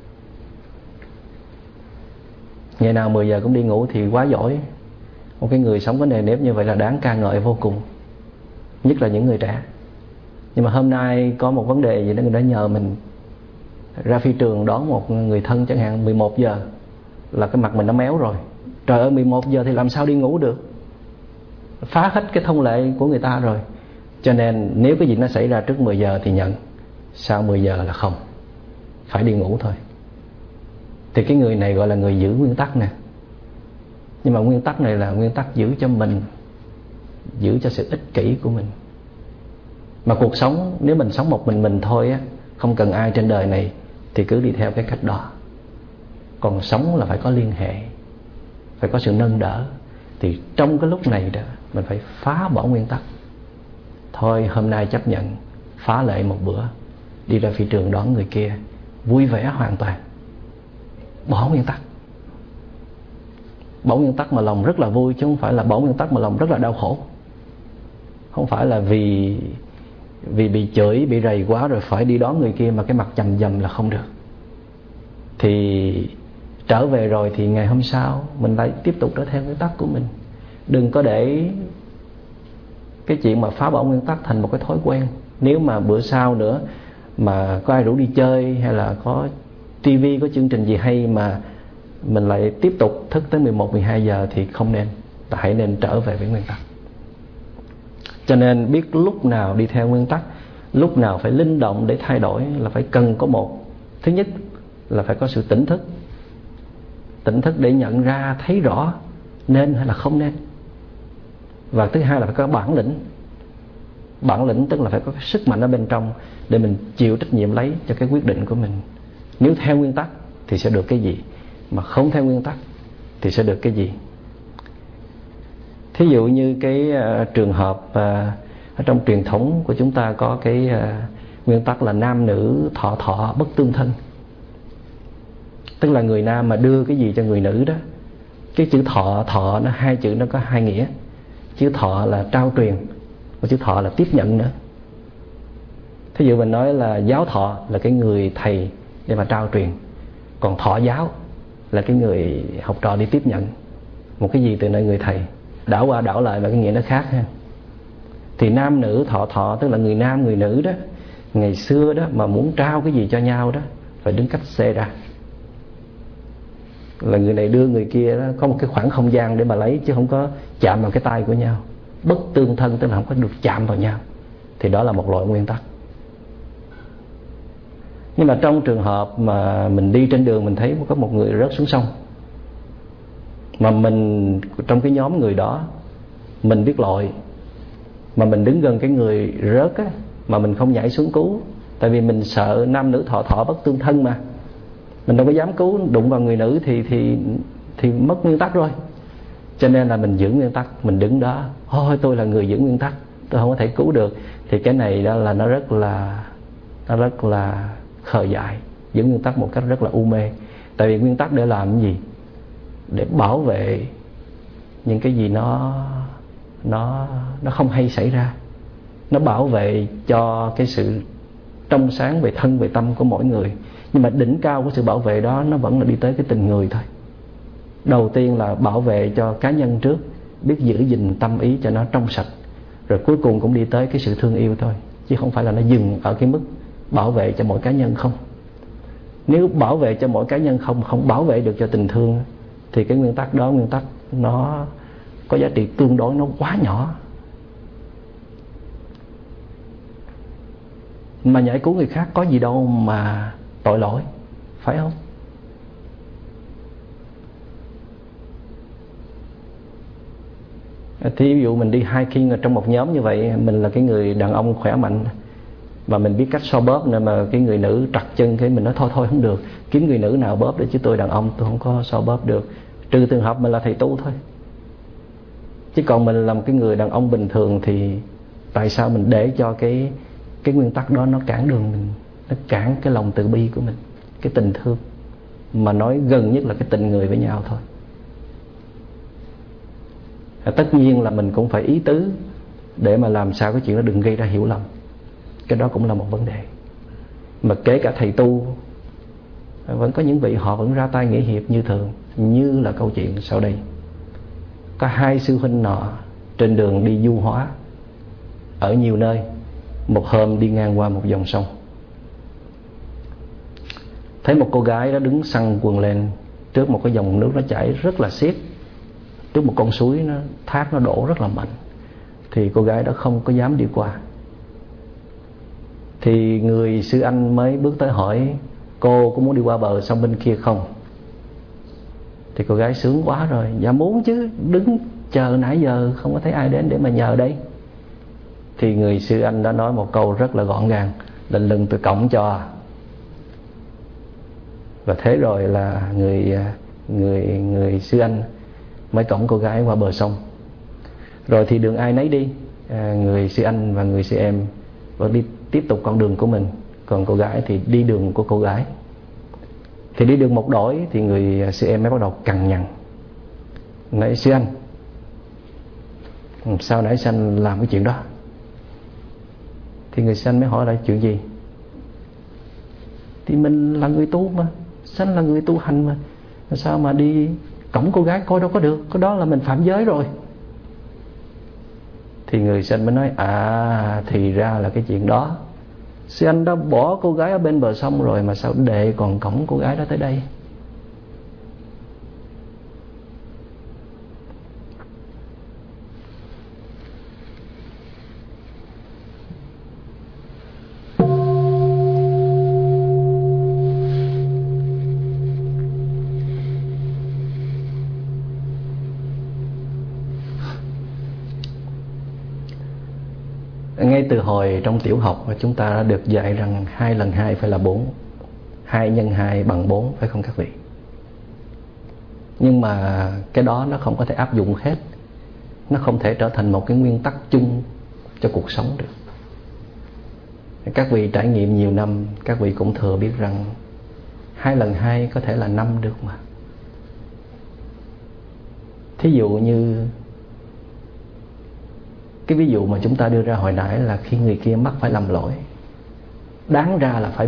ngày nào 10 giờ cũng đi ngủ thì quá giỏi. Một cái người sống có nề nếp như vậy là đáng ca ngợi vô cùng, nhất là những người trẻ. Nhưng mà hôm nay có một vấn đề gì đó, người đã nhờ mình ra phi trường đón một người thân chẳng hạn, 11 giờ là cái mặt mình nó méo rồi. Trời ơi, 11 giờ thì làm sao đi ngủ được, phá hết cái thông lệ của người ta rồi. Cho nên nếu cái gì nó xảy ra trước 10 giờ thì nhận, sau 10 giờ là không, phải đi ngủ thôi. Thì cái người này gọi là người giữ nguyên tắc nè. Nhưng mà nguyên tắc này là nguyên tắc giữ cho mình, giữ cho sự ích kỷ của mình. Mà cuộc sống nếu mình sống một mình thôi á, không cần ai trên đời này, thì cứ đi theo cái cách đó. Còn sống là phải có liên hệ, phải có sự nâng đỡ. Thì trong cái lúc này đó, mình phải phá bỏ nguyên tắc. Thôi hôm nay chấp nhận phá lệ một bữa, đi ra phi trường đón người kia, vui vẻ hoàn toàn. Bỏ nguyên tắc. Bỏ nguyên tắc mà lòng rất là vui, chứ không phải là bỏ nguyên tắc mà lòng rất là đau khổ. Không phải là vì bị chửi, bị rầy quá rồi phải đi đón người kia mà cái mặt chằm dầm là không được. Thì trở về rồi thì ngày hôm sau mình lại tiếp tục trở theo nguyên tắc của mình. Đừng có để cái chuyện mà phá bỏ nguyên tắc thành một cái thói quen. Nếu mà bữa sau nữa mà có ai rủ đi chơi, hay là có tivi, có chương trình gì hay mà mình lại tiếp tục thức tới 11, 12 giờ thì không nên. Ta hãy nên trở về với nguyên tắc. Cho nên biết lúc nào đi theo nguyên tắc, lúc nào phải linh động để thay đổi là phải cần có một. Thứ nhất là phải có sự tỉnh thức. Tỉnh thức để nhận ra, thấy rõ nên hay là không nên. Và thứ hai là phải có bản lĩnh. Bản lĩnh tức là phải có cái sức mạnh ở bên trong để mình chịu trách nhiệm lấy cho cái quyết định của mình. Nếu theo nguyên tắc thì sẽ được cái gì, mà không theo nguyên tắc thì sẽ được cái gì. Thí dụ như cái trường hợp ở trong truyền thống của chúng ta có cái nguyên tắc là nam nữ thọ thọ bất tương thân. Tức là người nam mà đưa cái gì cho người nữ đó, cái chữ thọ, thọ nó hai chữ nó có hai nghĩa. Chữ thọ là trao truyền, và chữ thọ là tiếp nhận nữa. Thí dụ mình nói là giáo thọ là cái người thầy để mà trao truyền, còn thọ giáo là cái người học trò đi tiếp nhận một cái gì từ nơi người thầy. Đảo qua đảo lại mà cái nghĩa nó khác ha. Thì nam nữ thọ thọ tức là người nam người nữ đó, ngày xưa đó mà muốn trao cái gì cho nhau đó phải đứng cách xe ra, là người này đưa người kia đó, có một cái khoảng không gian để mà lấy, chứ không có chạm vào cái tay của nhau. Bất tương thân tức là không có được chạm vào nhau. Thì đó là một loại nguyên tắc. Nhưng mà trong trường hợp mà mình đi trên đường, mình thấy có một người rớt xuống sông, mà mình trong cái nhóm người đó mình biết lội, mà mình đứng gần cái người rớt á, mà mình không nhảy xuống cứu, tại vì mình sợ nam nữ thọ thọ bất tương thân mà mình đâu có dám cứu. Đụng vào người nữ thì mất nguyên tắc rồi. Cho nên là mình giữ nguyên tắc, mình đứng đó, thôi tôi là người giữ nguyên tắc, tôi không có thể cứu được. Thì cái này đó là nó rất là khờ dại. Giữ nguyên tắc một cách rất là u mê. Tại vì nguyên tắc để làm cái gì? Để bảo vệ những cái gì nó không hay xảy ra. Nó bảo vệ cho cái sự trong sáng về thân về tâm của mỗi người. Nhưng mà đỉnh cao của sự bảo vệ đó nó vẫn là đi tới cái tình người thôi. Đầu tiên là bảo vệ cho cá nhân trước, biết giữ gìn tâm ý cho nó trong sạch, rồi cuối cùng cũng đi tới cái sự thương yêu thôi. Chứ không phải là nó dừng ở cái mức bảo vệ cho mỗi cá nhân không. Nếu bảo vệ cho mỗi cá nhân không bảo vệ được cho tình thương, thì cái nguyên tắc đó, nguyên tắc nó có giá trị tương đối nó quá nhỏ. Mà nhảy cứu người khác có gì đâu mà tội lỗi, phải không? Thì ví dụ mình đi hiking ở trong một nhóm như vậy, mình là cái người đàn ông khỏe mạnh và mình biết cách so bóp, nên mà cái người nữ trật chân, cái mình nói thôi không được, kiếm người nữ nào bóp để, chứ tôi đàn ông tôi không có so bóp được. Trừ trường hợp mình là thầy tu thôi. Chứ còn mình là một cái người đàn ông bình thường thì tại sao mình để cho cái nguyên tắc đó nó cản đường mình, nó cản cái lòng từ bi của mình, cái tình thương, mà nói gần nhất là cái tình người với nhau thôi. Tất nhiên là mình cũng phải ý tứ để mà làm sao cái chuyện đó đừng gây ra hiểu lầm. Cái đó cũng là một vấn đề. Mà kể cả thầy tu, vẫn có những vị họ vẫn ra tay nghĩa hiệp như thường. Như là câu chuyện sau đây. Có hai sư huynh nọ trên đường đi du hóa ở nhiều nơi. Một hôm đi ngang qua một dòng sông, thấy một cô gái đó đứng xăng quần lên trước một cái dòng nước nó chảy rất là xiết, trước một con suối nó thác nó đổ rất là mạnh. Thì cô gái đó không có dám đi qua. Thì người sư anh mới bước tới hỏi cô có muốn đi qua bờ sông bên kia không. Thì cô gái sướng quá rồi, dạ muốn chứ, đứng chờ nãy giờ không có thấy ai đến để mà nhờ đây. Thì người sư anh đã nói một câu rất là gọn gàng: lên lưng tôi cõng cho. Và thế rồi là người sư anh mới cõng cô gái qua bờ sông. Rồi thì đường ai nấy đi, người sư anh và người sư em vẫn đi tiếp tục con đường của mình, còn cô gái thì đi đường của cô gái. Thì đi đường một đổi thì người sư em mới bắt đầu cằn nhằn: nãy sư anh, sao nãy sư anh làm cái chuyện đó? Thì người sư anh mới hỏi lại: chuyện gì? Thì mình là người tu mà, sư anh là người tu hành mà, sao mà đi cõng cô gái coi đâu có được, cái đó là mình phạm giới rồi. Thì người sư anh mới nói: thì ra là cái chuyện đó. Sư anh đã bỏ cô gái ở bên bờ sông rồi mà sao đệ còn cõng cô gái đó tới đây? Ngay từ hồi trong tiểu học chúng ta đã được dạy rằng 2 lần 2 phải là 4, 2 nhân 2 bằng 4, phải không các vị? Nhưng mà cái đó nó không có thể áp dụng hết, nó không thể trở thành một cái nguyên tắc chung cho cuộc sống được. Các vị trải nghiệm nhiều năm, các vị cũng thừa biết rằng 2 lần 2 có thể là 5 được mà. Thí dụ như cái ví dụ mà chúng ta đưa ra hồi nãy là khi người kia mắc phải lầm lỗi, đáng ra là phải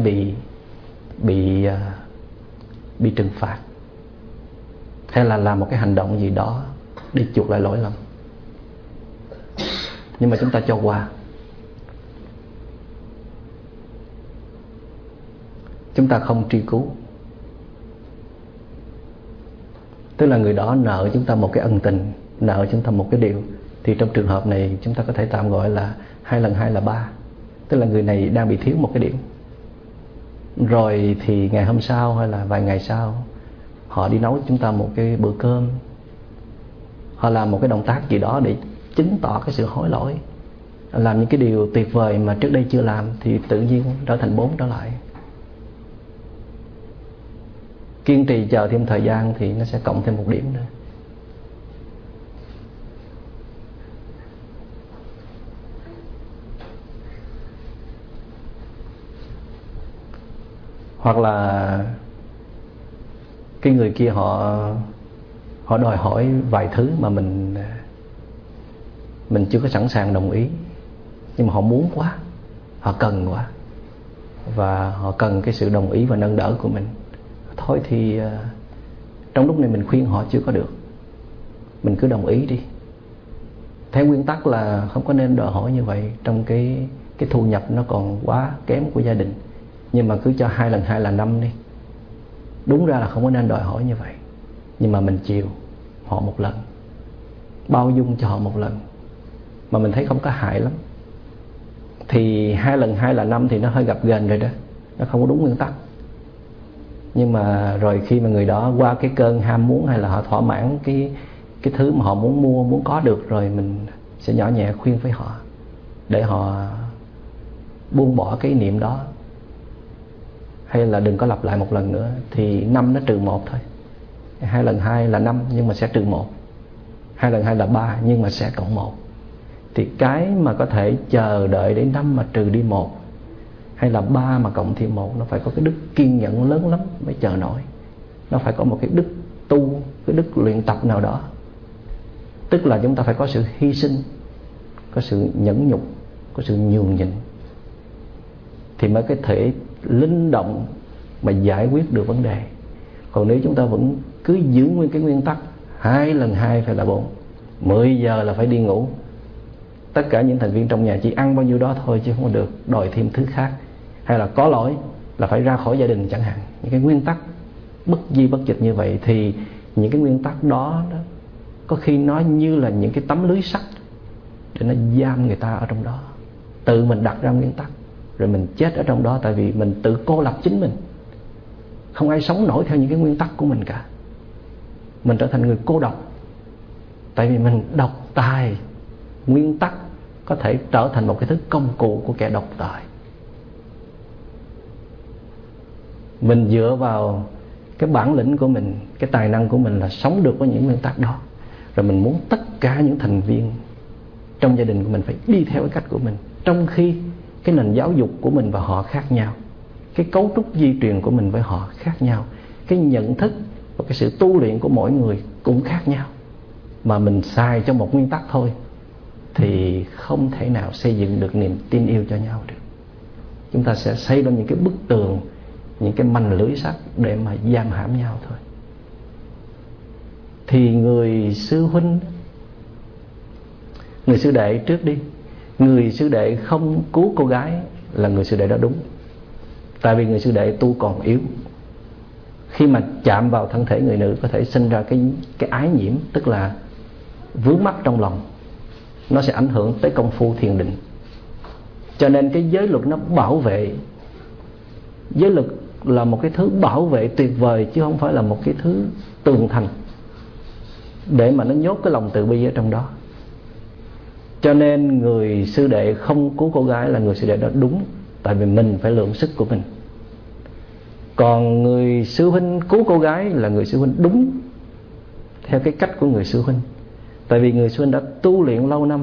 bị trừng phạt, hay là làm một cái hành động gì đó để chuộc lại lỗi lầm. Nhưng mà chúng ta cho qua. Chúng ta không truy cứu. Tức là người đó nợ chúng ta một cái ân tình, nợ chúng ta một cái điều. Thì trong trường hợp này chúng ta có thể tạm gọi là 2 lần 2 là 3. Tức là người này đang bị thiếu một cái điểm. Rồi thì ngày hôm sau hay là vài ngày sau, họ đi nấu chúng ta một cái bữa cơm, họ làm một cái động tác gì đó để chứng tỏ cái sự hối lỗi, làm những cái điều tuyệt vời mà trước đây chưa làm, thì tự nhiên trở thành 4 trở lại. Kiên trì chờ thêm thời gian thì nó sẽ cộng thêm 1 điểm nữa. Hoặc là cái người kia họ đòi hỏi vài thứ mà mình chưa có sẵn sàng đồng ý, nhưng mà họ muốn quá, họ cần quá, và họ cần cái sự đồng ý và nâng đỡ của mình. Thôi thì trong lúc này mình khuyên họ chưa có được, mình cứ đồng ý đi. Theo nguyên tắc là không có nên đòi hỏi như vậy trong cái thu nhập nó còn quá kém của gia đình. Nhưng mà cứ cho 2 lần 2 là 5 đi. Đúng ra là không có nên đòi hỏi như vậy, nhưng mà mình chiều họ một lần, bao dung cho họ một lần, mà mình thấy không có hại lắm, thì 2 lần 2 là 5 thì nó hơi gập ghềnh rồi đó, nó không có đúng nguyên tắc. Nhưng mà rồi khi mà người đó qua cái cơn ham muốn, hay là họ thỏa mãn cái thứ mà họ muốn mua, muốn có được, rồi mình sẽ nhỏ nhẹ khuyên với họ để họ buông bỏ cái niệm đó, hay là đừng có lặp lại một lần nữa. Thì 5 nó trừ 1 thôi. 2 lần 2 là 5 nhưng mà sẽ trừ 1. 2 lần 2 là 3 nhưng mà sẽ cộng 1. Thì cái mà có thể chờ đợi đến 5 mà trừ đi 1, hay là 3 mà cộng thêm 1, nó phải có cái đức kiên nhẫn lớn lắm mới chờ nổi. Nó phải có một cái đức tu, cái đức luyện tập nào đó. Tức là chúng ta phải có sự hy sinh, có sự nhẫn nhục, có sự nhường nhịn, thì mới có thể linh động mà giải quyết được vấn đề. Còn nếu chúng ta vẫn cứ giữ nguyên cái nguyên tắc 2 lần 2 phải là 4, 10 giờ là phải đi ngủ, tất cả những thành viên trong nhà chỉ ăn bao nhiêu đó thôi chứ không được đòi thêm thứ khác, hay là có lỗi là phải ra khỏi gia đình chẳng hạn. Những cái nguyên tắc bất di bất dịch như vậy, thì những cái nguyên tắc đó có khi nó như là những cái tấm lưới sắt để nó giam người ta ở trong đó. Tự mình đặt ra nguyên tắc rồi mình chết ở trong đó, tại vì mình tự cô lập chính mình. Không ai sống nổi theo những cái nguyên tắc của mình cả. Mình trở thành người cô độc, tại vì mình độc tài nguyên tắc có thể trở thành một cái thứ công cụ của kẻ độc tài. Mình dựa vào cái bản lĩnh của mình, cái tài năng của mình là sống được với những nguyên tắc đó. Rồi mình muốn tất cả những thành viên trong gia đình của mình phải đi theo cái cách của mình, trong khi cái nền giáo dục của mình và họ khác nhau, cái cấu trúc di truyền của mình với họ khác nhau, cái nhận thức và cái sự tu luyện của mỗi người cũng khác nhau, mà mình xài cho một nguyên tắc thôi thì không thể nào xây dựng được niềm tin yêu cho nhau được. Chúng ta sẽ xây lên những cái bức tường, những cái manh lưới sắt để mà giam hãm nhau thôi. Thì người sư huynh, người sư đệ trước đi, người sư đệ không cứu cô gái là người sư đệ đó đúng. Tại vì người sư đệ tu còn yếu, khi mà chạm vào thân thể người nữ có thể sinh ra cái ái nhiễm, tức là vướng mắc trong lòng, nó sẽ ảnh hưởng tới công phu thiền định. Cho nên cái giới luật nó bảo vệ. Giới luật là một cái thứ bảo vệ tuyệt vời, chứ không phải là một cái thứ tường thành để mà nó nhốt cái lòng từ bi ở trong đó. Cho nên người sư đệ không cứu cô gái là người sư đệ đó đúng, tại vì mình phải lượng sức của mình. Còn người sư huynh cứu cô gái là người sư huynh đúng theo cái cách của người sư huynh. Tại vì người sư huynh đã tu luyện lâu năm,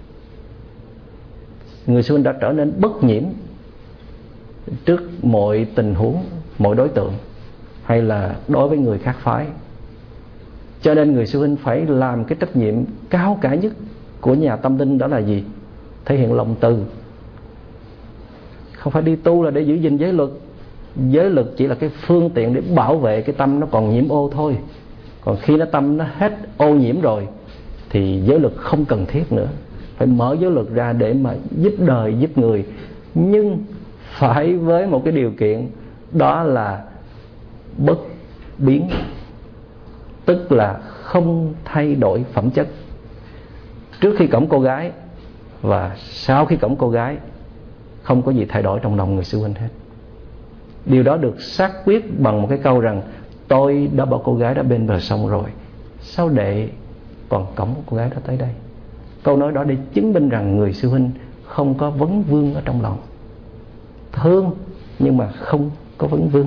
người sư huynh đã trở nên bất nhiễm trước mọi tình huống, mọi đối tượng, hay là đối với người khác phái. Cho nên người sư huynh phải làm cái trách nhiệm cao cả nhất của nhà tâm linh, đó là gì? Thể hiện lòng từ. Không phải đi tu là để giữ gìn giới luật. Giới luật chỉ là cái phương tiện để bảo vệ cái tâm nó còn nhiễm ô thôi. Còn khi nó tâm nó hết ô nhiễm rồi thì giới luật không cần thiết nữa. Phải mở giới luật ra để mà giúp đời, giúp người, nhưng phải với một cái điều kiện, đó là bất biến, tức là không thay đổi phẩm chất. Trước khi cõng cô gái và sau khi cõng cô gái không có gì thay đổi trong lòng người sư huynh hết. Điều đó được xác quyết bằng một cái câu rằng: tôi đã bỏ cô gái đó bên bờ sông rồi, sao đệ còn cõng cô gái đó tới đây? Câu nói đó để chứng minh rằng người sư huynh không có vấn vương ở trong lòng. Thương nhưng mà không có vấn vương.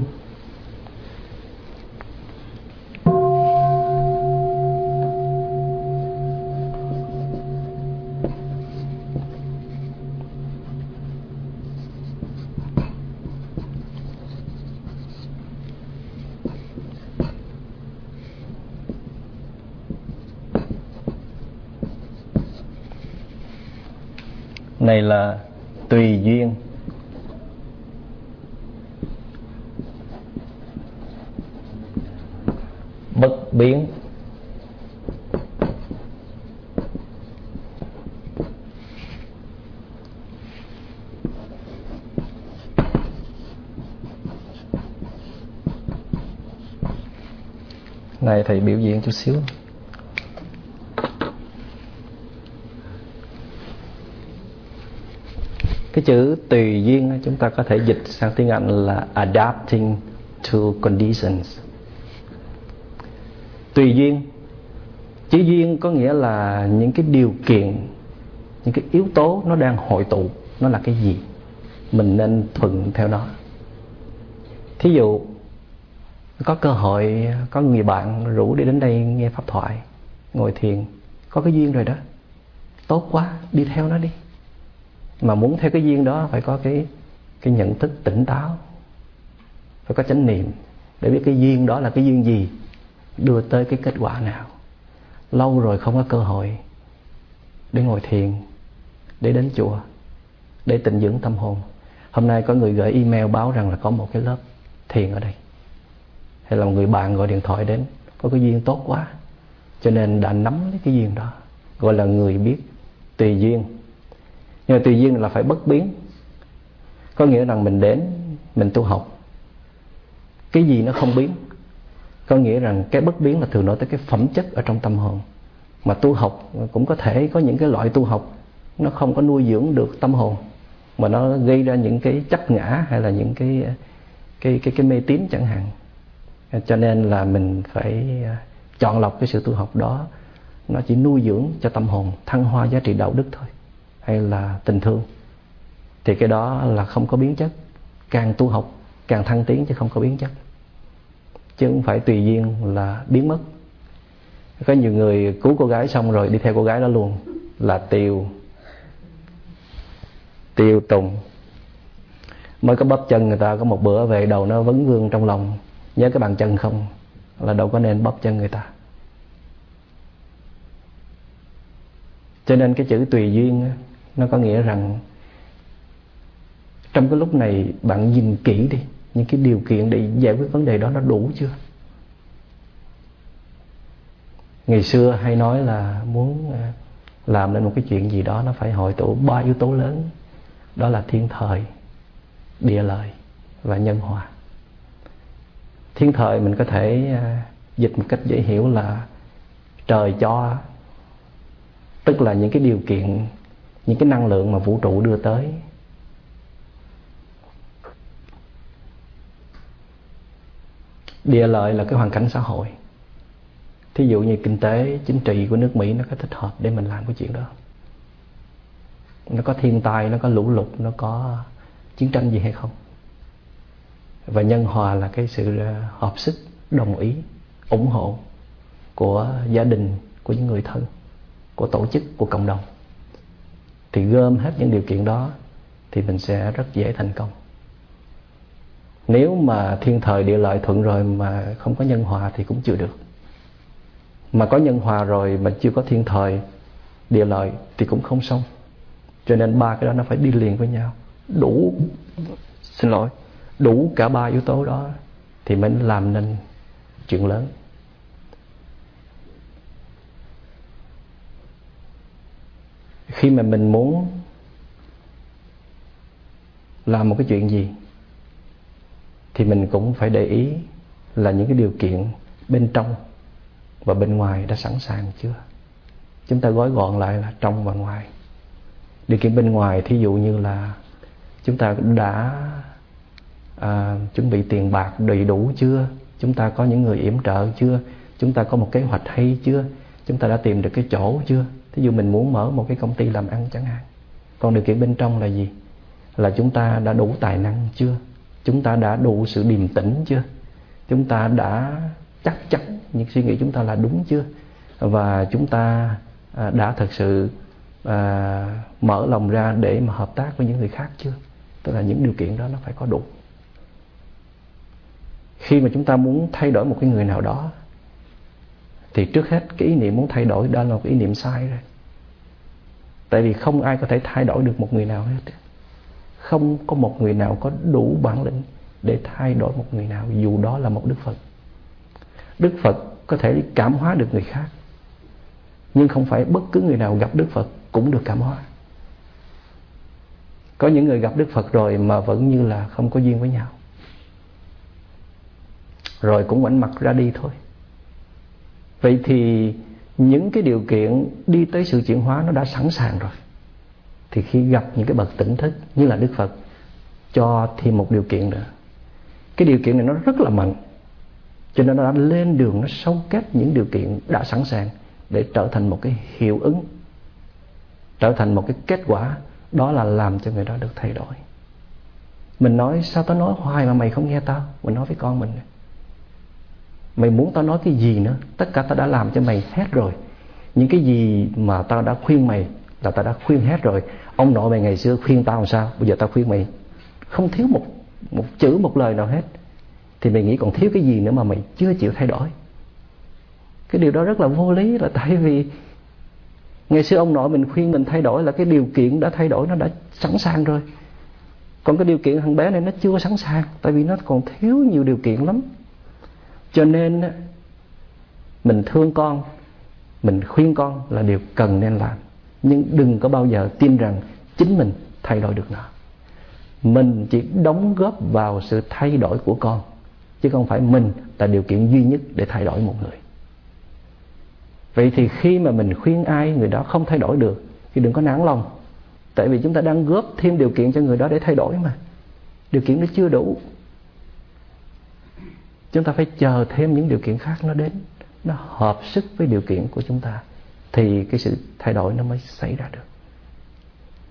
Này là tùy duyên. Bất biến. Này thầy biểu diễn chút xíu. Cái chữ tùy duyên chúng ta có thể dịch sang tiếng Anh là adapting to conditions. Tùy duyên. Chữ duyên có nghĩa là những cái điều kiện, những cái yếu tố nó đang hội tụ. Nó là cái gì, mình nên thuận theo nó. Thí dụ có cơ hội, có người bạn rủ đi đến đây nghe pháp thoại, ngồi thiền, có cái duyên rồi đó, tốt quá, đi theo nó đi. Mà muốn theo cái duyên đó phải có cái nhận thức tỉnh táo, phải có chánh niệm để biết cái duyên đó là cái duyên gì, đưa tới cái kết quả nào. Lâu rồi không có cơ hội để ngồi thiền, để đến chùa, để tịnh dưỡng tâm hồn. Hôm nay có người gửi email báo rằng là có một cái lớp thiền ở đây, hay là một người bạn gọi điện thoại đến, có cái duyên tốt quá, cho nên đã nắm lấy cái duyên đó, gọi là người biết tùy duyên. Nhưng mà tùy duyên là phải bất biến. Có nghĩa rằng mình đến, mình tu học, cái gì nó không biến. Có nghĩa rằng cái bất biến là thường nói tới cái phẩm chất ở trong tâm hồn. Mà tu học cũng có thể có những cái loại tu học nó không có nuôi dưỡng được tâm hồn, mà nó gây ra những cái chấp ngã hay là những cái mê tín chẳng hạn. Cho nên là mình phải chọn lọc cái sự tu học đó, nó chỉ nuôi dưỡng cho tâm hồn, thăng hoa giá trị đạo đức thôi. hay là tình thương, thì cái đó là không có biến chất. Càng tu học càng thăng tiến chứ không có biến chất, chứ không phải tùy duyên là biến mất. Có nhiều người cứu cô gái xong rồi đi theo cô gái đó luôn, là tiêu tùng. Mới có bắp chân người ta, có một bữa về đầu nó vấn vương trong lòng, nhớ cái bàn chân không, là đâu có nên bắp chân người ta. Cho nên cái chữ tùy duyên nó có nghĩa rằng trong cái lúc này bạn nhìn kỹ đi, những cái điều kiện để giải quyết vấn đề đó nó đủ chưa. Ngày xưa hay nói là muốn làm nên một cái chuyện gì đó nó phải hội tụ 3 yếu tố lớn. Đó là thiên thời, địa lợi và nhân hòa. Thiên thời mình có thể dịch một cách dễ hiểu là trời cho, tức là những cái điều kiện, những cái năng lượng mà vũ trụ đưa tới. Địa lợi là cái hoàn cảnh xã hội. Thí dụ như kinh tế, chính trị của nước Mỹ nó có thích hợp để mình làm cái chuyện đó. Nó có thiên tai, nó có lũ lụt, nó có chiến tranh gì hay không. Và nhân hòa là cái sự hợp sức, đồng ý, ủng hộ của gia đình, của những người thân, của tổ chức, của cộng đồng. Thì gom hết những điều kiện đó thì mình sẽ rất dễ thành công. Nếu mà thiên thời địa lợi thuận rồi mà không có nhân hòa thì cũng chưa được. Mà có nhân hòa rồi mà chưa có thiên thời địa lợi thì cũng không xong. Cho nên 3 cái đó nó phải đi liền với nhau. Đủ cả 3 yếu tố đó thì mới làm nên chuyện lớn. Khi mà mình muốn làm một cái chuyện gì thì mình cũng phải để ý là những cái điều kiện bên trong và bên ngoài đã sẵn sàng chưa. Chúng ta gói gọn lại là trong và ngoài. Điều kiện bên ngoài thí dụ như là chúng ta đã chuẩn bị tiền bạc đầy đủ chưa, chúng ta có những người yểm trợ chưa, chúng ta có một kế hoạch hay chưa, chúng ta đã tìm được cái chỗ chưa. Thí dụ mình muốn mở một cái công ty làm ăn chẳng hạn. Còn điều kiện bên trong là gì? Là chúng ta đã đủ tài năng chưa, chúng ta đã đủ sự điềm tĩnh chưa, chúng ta đã chắc chắn những suy nghĩ chúng ta là đúng chưa, và chúng ta đã thật sự mở lòng ra để mà hợp tác với những người khác chưa. Tức là những điều kiện đó nó phải có đủ. Khi mà chúng ta muốn thay đổi một cái người nào đó thì trước hết cái ý niệm muốn thay đổi đó là một cái ý niệm sai rồi. Tại vì không ai có thể thay đổi được một người nào hết. Không có một người nào có đủ bản lĩnh để thay đổi một người nào, dù đó là một Đức Phật. Đức Phật có thể cảm hóa được người khác, nhưng không phải bất cứ người nào gặp Đức Phật cũng được cảm hóa. Có những người gặp Đức Phật rồi mà vẫn như là không có duyên với nhau, rồi cũng ngoảnh mặt ra đi thôi. Vậy thì những cái điều kiện đi tới sự chuyển hóa nó đã sẵn sàng rồi. Thì khi gặp những cái bậc tỉnh thức như là Đức Phật cho thêm một điều kiện nữa. Cái điều kiện này nó rất là mạnh, cho nên nó đã lên đường, nó sâu kết những điều kiện đã sẵn sàng để trở thành một cái hiệu ứng, trở thành một cái kết quả. Đó là làm cho người đó được thay đổi. Mình nói sao tao nói hoài mà mày không nghe tao. Mình nói với con mình, mày muốn tao nói cái gì nữa? Tất cả tao đã làm cho mày hết rồi. Những cái gì mà tao đã khuyên mày là tao đã khuyên hết rồi. Ông nội mày ngày xưa khuyên tao làm sao, bây giờ tao khuyên mày không thiếu một chữ một lời nào hết. Thì mày nghĩ còn thiếu cái gì nữa mà mày chưa chịu thay đổi? Cái điều đó rất là vô lý. Là tại vì ngày xưa ông nội mình khuyên mình thay đổi là cái điều kiện đã thay đổi, nó đã sẵn sàng rồi. Còn cái điều kiện thằng bé này nó chưa sẵn sàng, tại vì nó còn thiếu nhiều điều kiện lắm. Cho nên mình thương con, mình khuyên con là điều cần nên làm. Nhưng đừng có bao giờ tin rằng chính mình thay đổi được nó. Mình chỉ đóng góp vào sự thay đổi của con, chứ không phải mình là điều kiện duy nhất để thay đổi một người. Vậy thì khi mà mình khuyên ai người đó không thay đổi được thì đừng có nản lòng. Tại vì chúng ta đang góp thêm điều kiện cho người đó để thay đổi mà. Điều kiện nó chưa đủ. Chúng ta phải chờ thêm những điều kiện khác nó đến, nó hợp sức với điều kiện của chúng ta, thì cái sự thay đổi nó mới xảy ra được.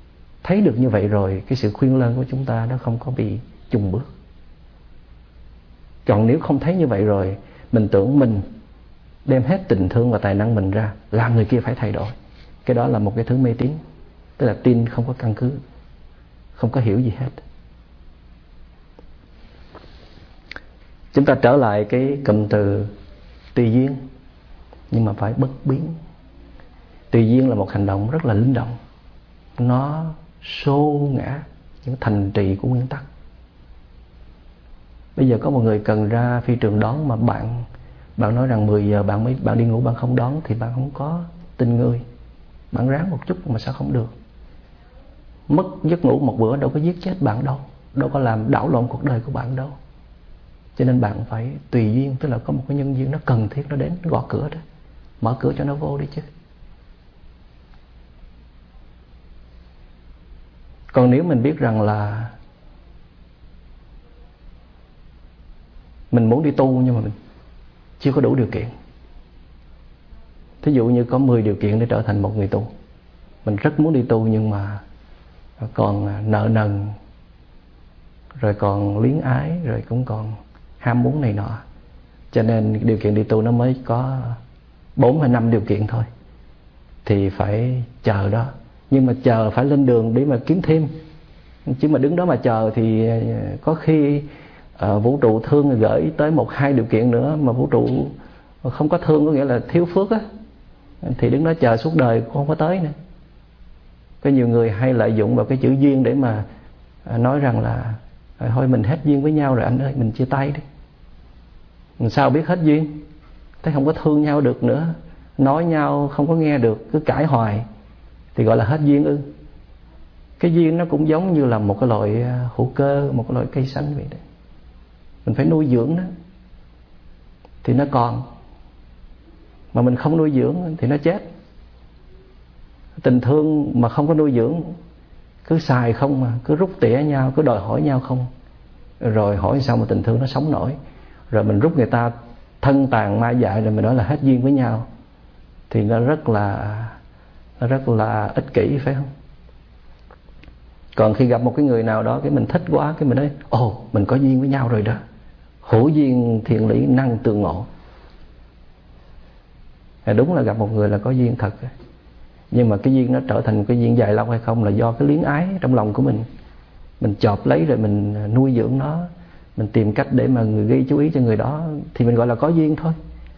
thấy được như vậy rồi, cái sự khuyên lơn của chúng ta nó không có bị chùng bước. Còn nếu không thấy như vậy rồi, mình tưởng mình đem hết tình thương và tài năng mình ra làm người kia phải thay đổi, cái đó là một cái thứ mê tín, tức là tin không có căn cứ, không có hiểu gì hết. Chúng ta trở lại cái cụm từ tùy duyên, nhưng mà phải bất biến. Tùy duyên là một hành động rất là linh động, nó xô ngã những thành trì của nguyên tắc. Bây giờ có một người cần ra phi trường đón, mà bạn nói rằng 10 giờ bạn đi ngủ, bạn không đón thì bạn không có tình người. Bạn ráng một chút mà sao không được. Mất giấc ngủ một bữa đâu có giết chết bạn đâu, đâu có làm đảo lộn cuộc đời của bạn đâu. Cho nên bạn phải tùy duyên, tức là có một cái nhân duyên nó cần thiết, nó đến, nó gõ cửa đó, mở cửa cho nó vô đi chứ. Còn nếu mình biết rằng là mình muốn đi tu nhưng mà mình chưa có đủ điều kiện, thí dụ như có 10 điều kiện để trở thành một người tu, mình rất muốn đi tu nhưng mà còn nợ nần, rồi còn luyến ái, rồi cũng còn ham muốn này nọ, cho nên điều kiện đi tu nó mới có 4 hay 5 điều kiện thôi, thì phải chờ đó. Nhưng mà chờ phải lên đường để mà kiếm thêm, chứ mà đứng đó mà chờ thì có khi vũ trụ thương rồi gửi tới 1-2 điều kiện nữa, mà vũ trụ không có thương có nghĩa là thiếu phước á, thì đứng đó chờ suốt đời cũng không có tới nữa. Có nhiều người hay lợi dụng vào cái chữ duyên để mà nói rằng là thôi mình hết duyên với nhau rồi anh ơi, mình chia tay đi. Mình sao biết hết duyên? Thấy không có thương nhau được nữa, nói nhau không có nghe được, cứ cãi hoài thì gọi là hết duyên ư? Cái duyên nó cũng giống như là một cái loại hữu cơ, một cái loại cây xanh vậy đấy. Mình phải nuôi dưỡng nó thì nó còn, mà mình không nuôi dưỡng thì nó chết. Tình thương mà không có nuôi dưỡng, cứ xài không mà, cứ rút tỉa nhau, cứ đòi hỏi nhau không, rồi hỏi sao mà tình thương nó sống nổi. Rồi mình rút người ta thân tàn ma dại rồi mình nói là hết duyên với nhau, thì nó rất là ích kỷ, phải không? Còn khi gặp một cái người nào đó cái mình thích quá, cái mình nói ồ mình có duyên với nhau rồi đó, hữu duyên thiện lý năng tương ngộ. Đúng là gặp một người là có duyên thật, nhưng mà cái duyên nó trở thành cái duyên dài lâu hay không là do cái luyến ái trong lòng của mình chộp lấy rồi mình nuôi dưỡng nó, mình tìm cách để mà người gây chú ý cho người đó, thì mình gọi là có duyên thôi.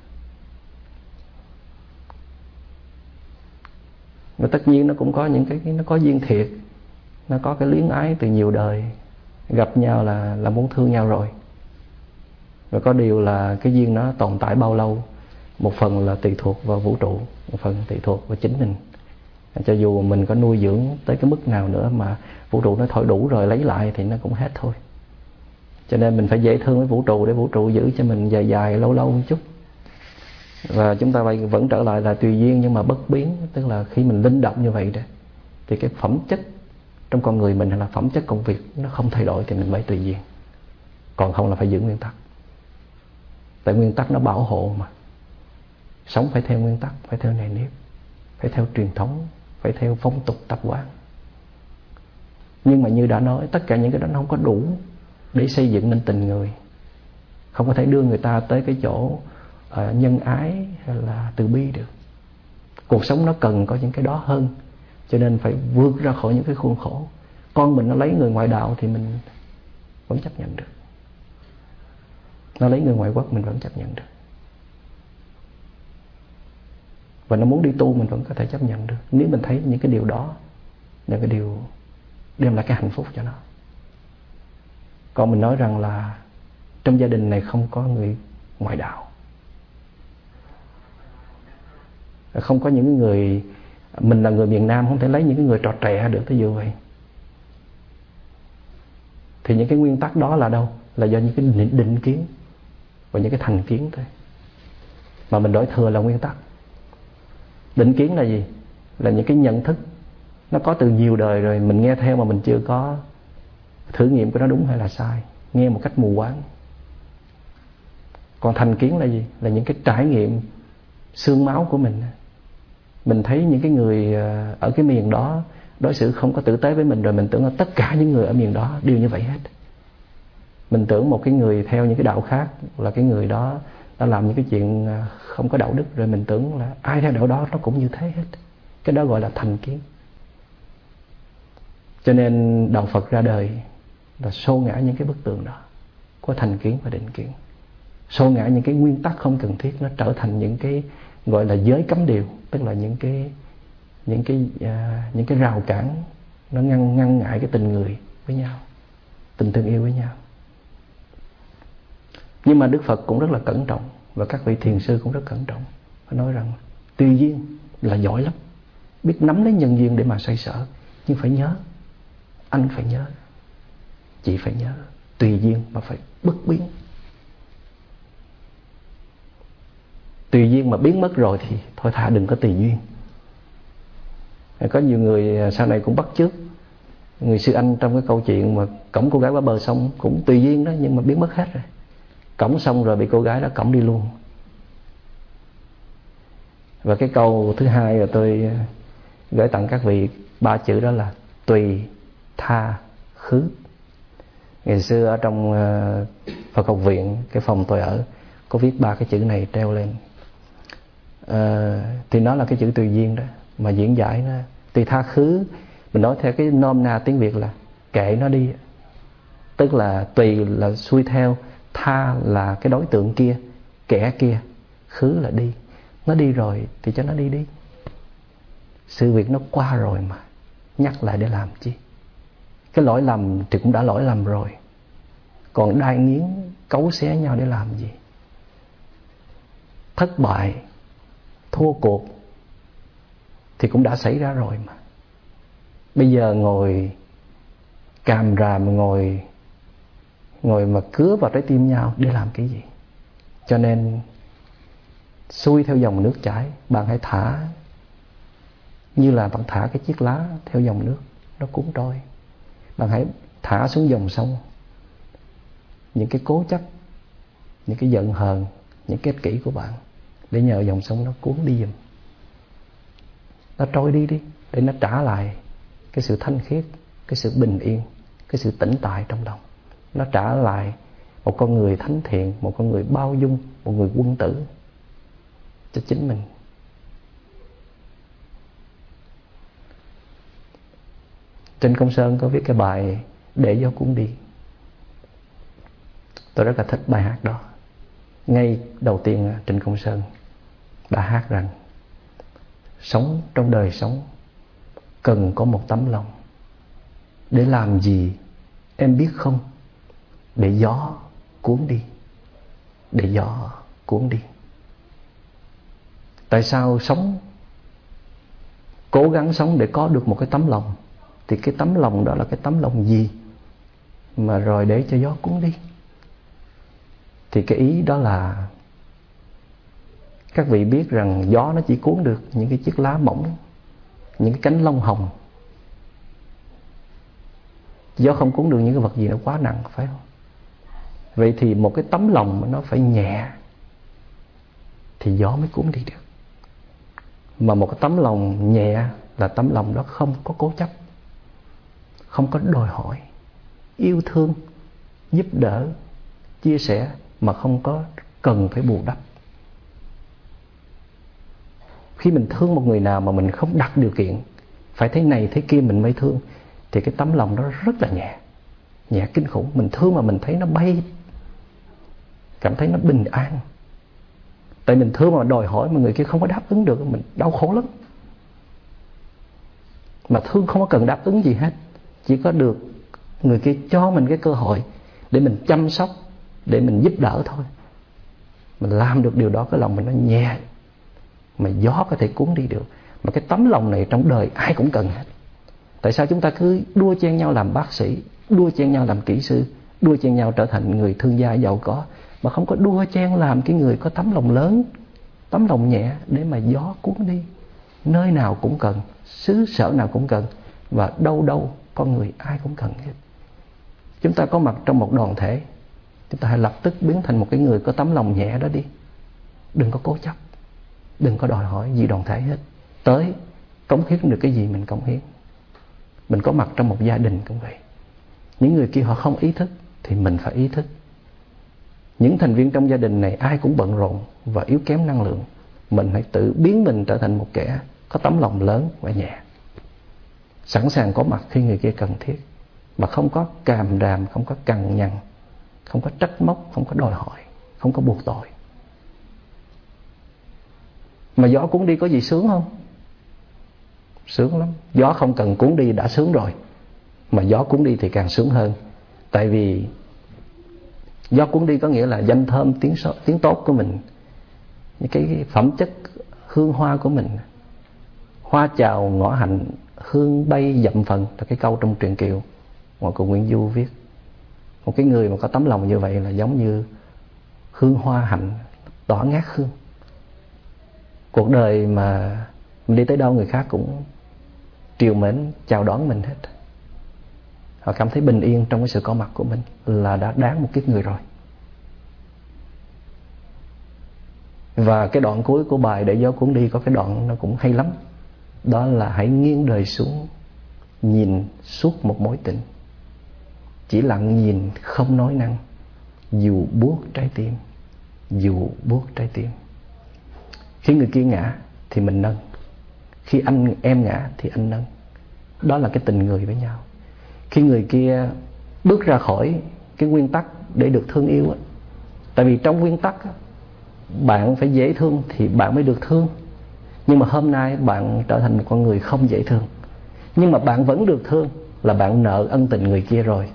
Và tất nhiên nó cũng có những cái nó có duyên thiệt, nó có cái luyến ái từ nhiều đời, gặp nhau là muốn thương nhau rồi. Và có điều là cái duyên nó tồn tại bao lâu, một phần là tùy thuộc vào vũ trụ, một phần tùy thuộc vào chính mình. Cho dù mình có nuôi dưỡng tới cái mức nào nữa mà vũ trụ nó thôi đủ rồi lấy lại thì nó cũng hết thôi. Cho nên mình phải dễ thương với vũ trụ để vũ trụ giữ cho mình dài dài lâu lâu một chút. Và chúng ta vẫn trở lại là tùy duyên nhưng mà bất biến, tức là khi mình linh động như vậy đó, thì cái phẩm chất trong con người mình hay là phẩm chất công việc nó không thay đổi thì mình mới tùy duyên. Còn không là phải giữ nguyên tắc. Tại nguyên tắc nó bảo hộ mà. Sống phải theo nguyên tắc, phải theo nề nếp, phải theo truyền thống, phải theo phong tục tập quán. Nhưng mà như đã nói, tất cả những cái đó nó không có đủ để xây dựng nên tình người, không có thể đưa người ta tới cái chỗ nhân ái hay là từ bi được. Cuộc sống nó cần có những cái đó hơn, cho nên phải vượt ra khỏi những cái khuôn khổ. Con mình nó lấy người ngoại đạo thì mình vẫn chấp nhận được, nó lấy người ngoại quốc mình vẫn chấp nhận được, và nó muốn đi tu mình vẫn có thể chấp nhận được, nếu mình thấy những cái điều đó là cái điều đem lại cái hạnh phúc cho nó. Còn mình nói rằng là trong gia đình này không có người ngoại đạo, không có những người, mình là người miền Nam không thể lấy những người trò trẻ được, ví dụ vậy. Thì những cái nguyên tắc đó là đâu? Là do những cái định kiến và những cái thành kiến thôi. Mà mình đổi thừa là nguyên tắc. Định kiến là gì? Là những cái nhận thức nó có từ nhiều đời rồi, mình nghe theo mà mình chưa có thử nghiệm của nó đúng hay là sai, nghe một cách mù quáng. Còn thành kiến là gì? Là những cái trải nghiệm xương máu của mình. Mình thấy những cái người ở cái miền đó đối xử không có tử tế với mình, rồi mình tưởng là tất cả những người ở miền đó đều như vậy hết. Mình tưởng một cái người theo những cái đạo khác là cái người đó đã làm những cái chuyện không có đạo đức, rồi mình tưởng là ai theo đạo đó nó cũng như thế hết. Cái đó gọi là thành kiến. Cho nên đạo Phật ra đời là xô ngã những cái bức tường đó của thành kiến và định kiến, xô ngã những cái nguyên tắc không cần thiết, nó trở thành những cái gọi là giới cấm điều, tức là những cái rào cản, nó ngăn ngại cái tình người với nhau, tình thương yêu với nhau. Nhưng mà Đức Phật cũng rất là cẩn trọng, và các vị thiền sư cũng rất cẩn trọng. Phải nói rằng tùy duyên là giỏi lắm, biết nắm lấy nhân duyên để mà xoay sở. Nhưng phải nhớ, anh phải nhớ, chị phải nhớ, tùy duyên mà phải bất biến. Tùy duyên mà biến mất rồi thì thôi thà đừng có tùy duyên. Có nhiều người sau này cũng bắt chước người sư Anh trong cái câu chuyện mà cõng cô gái qua bờ sông, cũng tùy duyên đó, nhưng mà biến mất hết rồi. Cõng xong rồi bị cô gái đó cõng đi luôn. Và cái câu thứ hai là tôi gửi tặng các vị 3 chữ đó là tùy, tha, khứ. Ngày xưa ở trong Phật học viện, cái phòng tôi ở, có viết 3 cái chữ này treo lên. Thì nó là cái chữ tùy duyên đó, mà diễn giải nó tùy, tha, khứ. Mình nói theo cái nôm na tiếng Việt là kệ nó đi. Tức là tùy là xuôi theo, tha là cái đối tượng kia, kẻ kia, khứ là đi. Nó đi rồi thì cho nó đi đi. Sự việc nó qua rồi mà nhắc lại để làm chi? Cái lỗi lầm thì cũng đã lỗi lầm rồi, còn đai nghiến cấu xé nhau để làm gì? Thất bại, thua cuộc thì cũng đã xảy ra rồi mà. Bây giờ ngồi càm ràm, ngồi mà cứa vào trái tim nhau để làm cái gì? Cho nên xuôi theo dòng nước chảy, bạn hãy thả, như là bạn thả cái chiếc lá theo dòng nước, nó cuốn trôi. Bạn hãy thả xuống dòng sông những cái cố chấp, những cái giận hờn, những cái ích kỷ của bạn, để nhờ dòng sông nó cuốn đi giùm. Nó trôi đi đi, để nó trả lại cái sự thanh khiết, cái sự bình yên, cái sự tĩnh tại trong lòng. Nó trả lại một con người thánh thiện, một con người bao dung, một người quân tử cho chính mình. Trên Công Sơn có viết cái bài Để Gió Cuốn Đi. Tôi rất là thích bài hát đó. Ngay đầu tiên Trịnh Công Sơn đã hát rằng sống trong đời sống cần có một tấm lòng. Để làm gì em biết không? Để gió cuốn đi. Để gió cuốn đi. Tại sao sống, cố gắng sống để có được một cái tấm lòng? Thì cái tấm lòng đó là cái tấm lòng gì mà rồi để cho gió cuốn đi? Thì cái ý đó là các vị biết rằng gió nó chỉ cuốn được những cái chiếc lá mỏng, những cái cánh lông hồng. Gió không cuốn được những cái vật gì nó quá nặng, phải không? Vậy thì một cái tấm lòng mà nó phải nhẹ thì gió mới cuốn đi được. Mà một cái tấm lòng nhẹ là tấm lòng đó không có cố chấp, không có đòi hỏi, yêu thương, giúp đỡ, chia sẻ, mà không có cần phải bù đắp. Khi mình thương một người nào mà mình không đặt điều kiện phải thế này thế kia mình mới thương, thì cái tấm lòng đó rất là nhẹ, nhẹ kinh khủng. Mình thương mà mình thấy nó bay, cảm thấy nó bình an. Tại mình thương mà đòi hỏi mà người kia không có đáp ứng được, mình đau khổ lắm. Mà thương không có cần đáp ứng gì hết, chỉ có được người kia cho mình cái cơ hội để mình chăm sóc, để mình giúp đỡ thôi. Mình làm được điều đó, cái lòng mình nó nhẹ, mà gió có thể cuốn đi được. Mà cái tấm lòng này trong đời ai cũng cần hết. Tại sao chúng ta cứ đua chen nhau làm bác sĩ, đua chen nhau làm kỹ sư, đua chen nhau trở thành người thương gia giàu có, mà không có đua chen làm cái người có tấm lòng lớn, tấm lòng nhẹ để mà gió cuốn đi? Nơi nào cũng cần, xứ sở nào cũng cần, và đâu đâu con người ai cũng cần hết. Chúng ta có mặt trong một đoàn thể, chúng ta hãy lập tức biến thành một cái người có tấm lòng nhẹ đó đi. Đừng có cố chấp, đừng có đòi hỏi gì đoàn thể hết. Tới cống hiến được cái gì mình cống hiến. Mình có mặt trong một gia đình cũng vậy. Những người kia họ không ý thức thì mình phải ý thức. Những thành viên trong gia đình này ai cũng bận rộn và yếu kém năng lượng. Mình hãy tự biến mình trở thành một kẻ có tấm lòng lớn và nhẹ, sẵn sàng có mặt khi người kia cần thiết, mà không có càm ràm, không có cằn nhằn, không có trách móc, không có đòi hỏi, không có buộc tội. Mà gió cuốn đi có gì sướng không? Sướng lắm. Gió không cần cuốn đi đã sướng rồi, mà gió cuốn đi thì càng sướng hơn. Tại vì gió cuốn đi có nghĩa là danh thơm tiếng tốt của mình, những cái phẩm chất hương hoa của mình. Hoa chào ngõ hạnh, hương bay dậm phần, là cái câu trong truyện Kiều mà cụ Nguyễn Du viết. Một cái người mà có tấm lòng như vậy là giống như hương hoa hạnh tỏa ngát hương. Cuộc đời mà mình đi tới đâu người khác cũng triều mến chào đón mình hết. Họ cảm thấy bình yên trong cái sự có mặt của mình là đã đáng một kiếp người rồi. Và cái đoạn cuối của bài Để Gió Cuốn Đi có cái đoạn nó cũng hay lắm. Đó là hãy nghiêng đời xuống, nhìn suốt một mối tình, chỉ lặng nhìn không nói năng, dù buốt trái tim, dù buốt trái tim. Khi người kia ngã thì mình nâng, khi em ngã thì anh nâng. Đó là cái tình người với nhau. Khi người kia bước ra khỏi cái nguyên tắc để được thương yêu, tại vì trong nguyên tắc bạn phải dễ thương thì bạn mới được thương. Nhưng mà hôm nay bạn trở thành một con người không dễ thương, nhưng mà bạn vẫn được thương, là bạn nợ ân tình người kia rồi.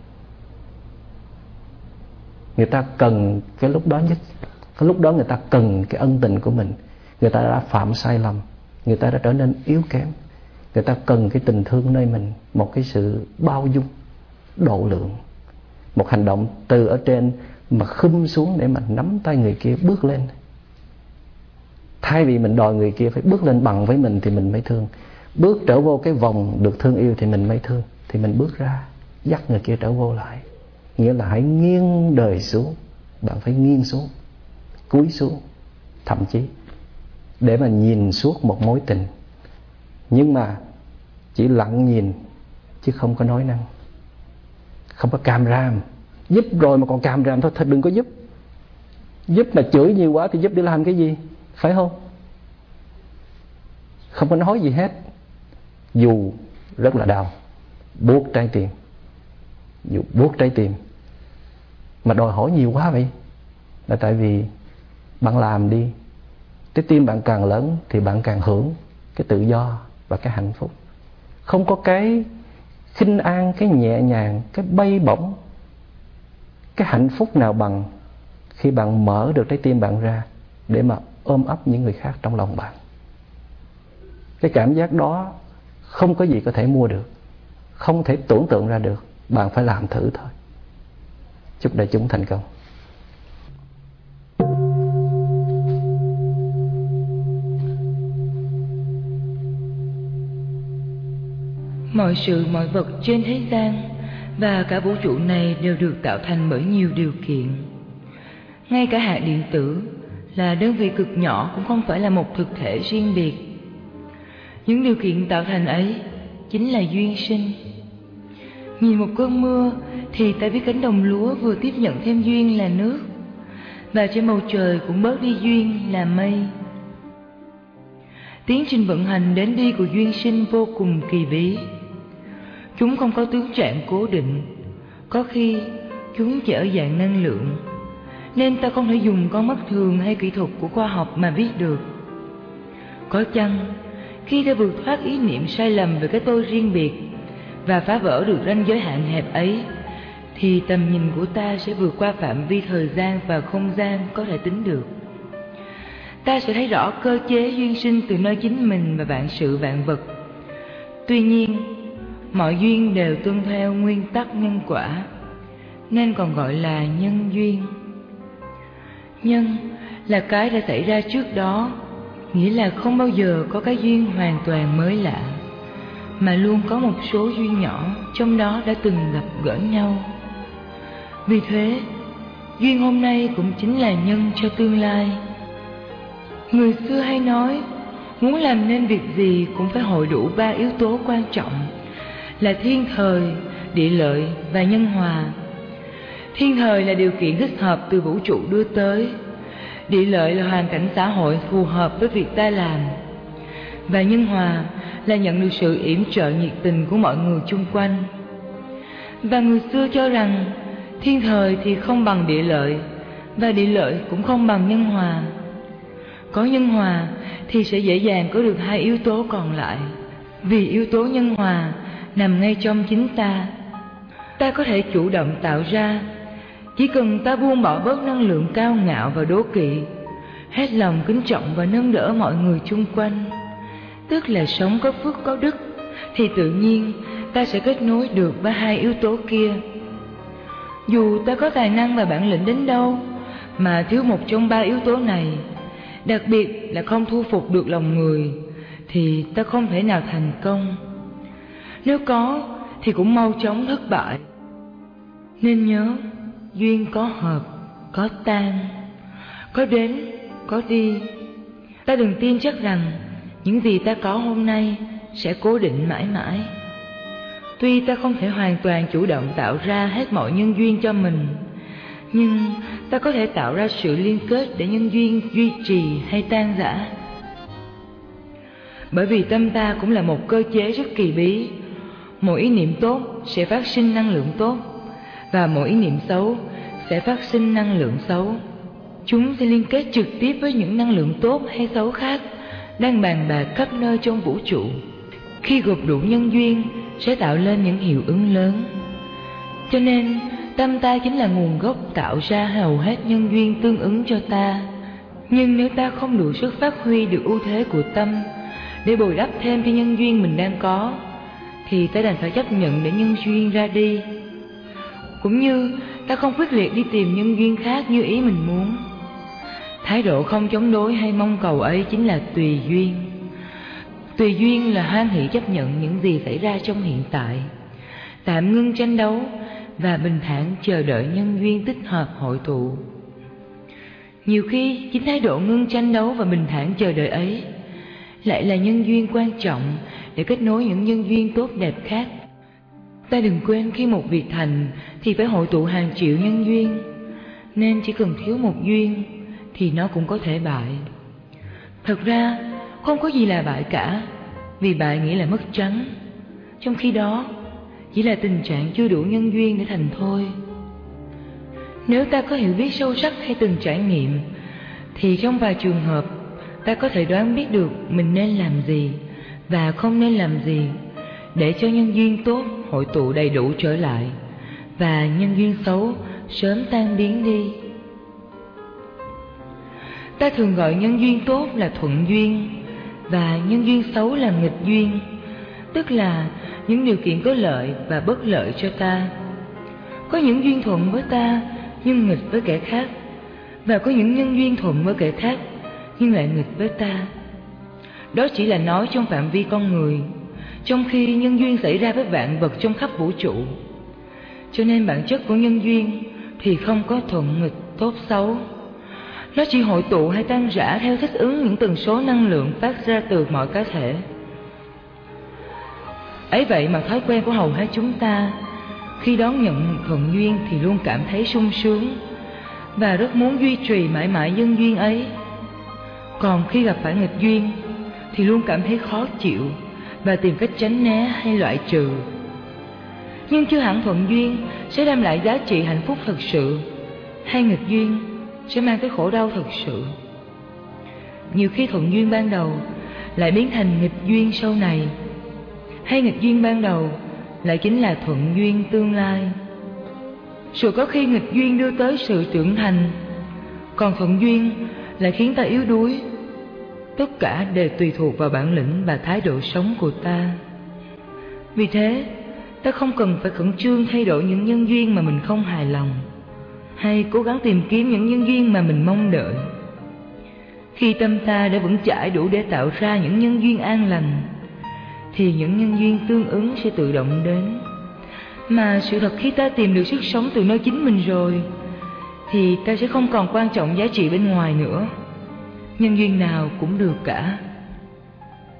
Người ta cần cái lúc đó nhất. Cái lúc đó người ta cần cái ân tình của mình. Người ta đã phạm sai lầm, người ta đã trở nên yếu kém. Người ta cần cái tình thương nơi mình, một cái sự bao dung, độ lượng, một hành động từ ở trên mà khum xuống để mà nắm tay người kia bước lên. Thay vì mình đòi người kia phải bước lên bằng với mình thì mình mới thương. Bước trở vô cái vòng được thương yêu thì mình mới thương. Thì mình bước ra, dắt người kia trở vô lại. Nghĩa là hãy nghiêng đời xuống. Bạn phải nghiêng xuống, cúi xuống, thậm chí để mà nhìn suốt một mối tình. Nhưng mà chỉ lặng nhìn chứ không có nói năng, không có càm ràm. Giúp rồi mà còn càm ràm thôi, đừng có giúp. Giúp mà chửi nhiều quá thì giúp để làm cái gì? Phải không? Không có nói gì hết, dù rất là đau, buốt trái tim, dù buốt trái tim. Mà đòi hỏi nhiều quá vậy là tại vì bạn làm đi, trái tim bạn càng lớn thì bạn càng hưởng cái tự do và cái hạnh phúc. Không có cái khinh an, cái nhẹ nhàng, cái bay bổng, cái hạnh phúc nào bằng khi bạn mở được trái tim bạn ra để mà ôm ấp những người khác trong lòng bạn. Cái cảm giác đó không có gì có thể mua được, không thể tưởng tượng ra được. Bạn phải làm thử thôi. Chúc đại chúng thành công.
Mọi sự mọi vật trên thế gian và cả vũ trụ này đều được tạo thành bởi nhiều điều kiện. Ngay cả hạt điện tử là đơn vị cực nhỏ cũng không phải là một thực thể riêng biệt. Những điều kiện tạo thành ấy chính là duyên sinh. Nhìn một cơn mưa thì ta biết cánh đồng lúa vừa tiếp nhận thêm duyên là nước, và trên bầu trời cũng bớt đi duyên là mây. Tiến trình vận hành đến đi của duyên sinh vô cùng kỳ bí. Chúng không có tướng trạng cố định, có khi chúng chỉ ở dạng năng lượng, nên ta không thể dùng con mắt thường hay kỹ thuật của khoa học mà biết được. Có chăng khi ta vượt thoát ý niệm sai lầm về cái tôi riêng biệt và phá vỡ được ranh giới hạn hẹp ấy, thì tầm nhìn của ta sẽ vượt qua phạm vi thời gian và không gian có thể tính được. Ta sẽ thấy rõ cơ chế duyên sinh từ nơi chính mình và vạn sự vạn vật. Tuy nhiên, mọi duyên đều tuân theo nguyên tắc nhân quả, nên còn gọi là nhân duyên. Nhân là cái đã xảy ra trước đó, nghĩa là không bao giờ có cái duyên hoàn toàn mới lạ, mà luôn có một số duyên nhỏ trong đó đã từng gặp gỡ nhau. Vì thế, duyên hôm nay cũng chính là nhân cho tương lai. Người xưa hay nói, muốn làm nên việc gì cũng phải hội đủ 3 yếu tố quan trọng, là thiên thời, địa lợi và nhân hòa. Thiên thời là điều kiện thích hợp từ vũ trụ đưa tới, địa lợi là hoàn cảnh xã hội phù hợp với việc ta làm, và nhân hòa là nhận được sự yểm trợ nhiệt tình của mọi người chung quanh. Và người xưa cho rằng thiên thời thì không bằng địa lợi, và địa lợi cũng không bằng nhân hòa. Có nhân hòa thì sẽ dễ dàng có được hai yếu tố còn lại, vì yếu tố nhân hòa nằm ngay trong chính ta. Ta có thể chủ động tạo ra, chỉ cần ta buông bỏ bớt năng lượng cao ngạo và đố kỵ, hết lòng kính trọng và nâng đỡ mọi người chung quanh, tức là sống có phước có đức, thì tự nhiên ta sẽ kết nối được với hai yếu tố kia. Dù ta có tài năng và bản lĩnh đến đâu, mà thiếu một trong ba yếu tố này, đặc biệt là không thu phục được lòng người, thì ta không thể nào thành công. Nếu có thì cũng mau chóng thất bại. Nên nhớ, duyên có hợp, có tan, có đến, có đi. Ta đừng tin chắc rằng những gì ta có hôm nay sẽ cố định mãi mãi. Tuy ta không thể hoàn toàn chủ động tạo ra hết mọi nhân duyên cho mình, nhưng ta có thể tạo ra sự liên kết để nhân duyên duy trì hay tan rã. Bởi vì tâm ta cũng là một cơ chế rất kỳ bí. Mỗi ý niệm tốt sẽ phát sinh năng lượng tốt, và mỗi ý niệm xấu sẽ phát sinh năng lượng xấu. Chúng sẽ liên kết trực tiếp với những năng lượng tốt hay xấu khác đang bàn bạc khắp nơi trong vũ trụ. Khi gộp đủ nhân duyên sẽ tạo lên những hiệu ứng lớn. Cho nên tâm ta chính là nguồn gốc tạo ra hầu hết nhân duyên tương ứng cho ta. Nhưng nếu ta không đủ sức phát huy được ưu thế của tâm để bồi đắp thêm cho nhân duyên mình đang có, thì ta đành phải chấp nhận để nhân duyên ra đi. Cũng như ta không quyết liệt đi tìm nhân duyên khác như ý mình muốn. Thái độ không chống đối hay mong cầu ấy chính là tùy duyên. Tùy duyên là hoan hỷ chấp nhận những gì xảy ra trong hiện tại, tạm ngưng tranh đấu và bình thản chờ đợi nhân duyên tích hợp hội tụ. Nhiều khi chính thái độ ngưng tranh đấu và bình thản chờ đợi ấy lại là nhân duyên quan trọng để kết nối những nhân duyên tốt đẹp khác. Ta đừng quên khi một việc thành thì phải hội tụ hàng triệu nhân duyên, nên chỉ cần thiếu một duyên thì nó cũng có thể bại. Thật ra không có gì là bại cả, vì bại nghĩa là mất trắng. Trong khi đó chỉ là tình trạng chưa đủ nhân duyên để thành thôi. Nếu ta có hiểu biết sâu sắc hay từng trải nghiệm, thì trong vài trường hợp ta có thể đoán biết được mình nên làm gì và không nên làm gì để cho nhân duyên tốt hội tụ đầy đủ trở lại, và nhân duyên xấu sớm tan biến đi. Ta thường gọi nhân duyên tốt là thuận duyên, và nhân duyên xấu là nghịch duyên, tức là những điều kiện có lợi và bất lợi cho ta. Có những duyên thuận với ta nhưng nghịch với kẻ khác, và có những nhân duyên thuận với kẻ khác nhưng lại nghịch với ta. Đó chỉ là nói trong phạm vi con người, trong khi nhân duyên xảy ra với vạn vật trong khắp vũ trụ. Cho nên bản chất của nhân duyên thì không có thuận nghịch, tốt xấu. Nó chỉ hội tụ hay tan rã theo thích ứng những tần số năng lượng phát ra từ mọi cá thể. Ấy vậy mà thói quen của hầu hết chúng ta khi đón nhận thuận duyên thì luôn cảm thấy sung sướng và rất muốn duy trì mãi mãi nhân duyên ấy. Còn khi gặp phải nghịch duyên thì luôn cảm thấy khó chịu và tìm cách tránh né hay loại trừ. Nhưng chưa hẳn thuận duyên sẽ đem lại giá trị hạnh phúc thực sự, hay nghịch duyên sẽ mang tới khổ đau thực sự. Nhiều khi thuận duyên ban đầu lại biến thành nghịch duyên sau này, hay nghịch duyên ban đầu lại chính là thuận duyên tương lai. Rồi có khi nghịch duyên đưa tới sự trưởng thành, còn thuận duyên lại khiến ta yếu đuối. Tất cả đều tùy thuộc vào bản lĩnh và thái độ sống của ta. Vì thế, ta không cần phải khẩn trương thay đổi những nhân duyên mà mình không hài lòng, hay cố gắng tìm kiếm những nhân duyên mà mình mong đợi. Khi tâm ta đã vững chãi đủ để tạo ra những nhân duyên an lành, thì những nhân duyên tương ứng sẽ tự động đến. Mà sự thật khi ta tìm được sức sống từ nơi chính mình rồi, thì ta sẽ không còn quan trọng giá trị bên ngoài nữa. Nhân duyên nào cũng được cả.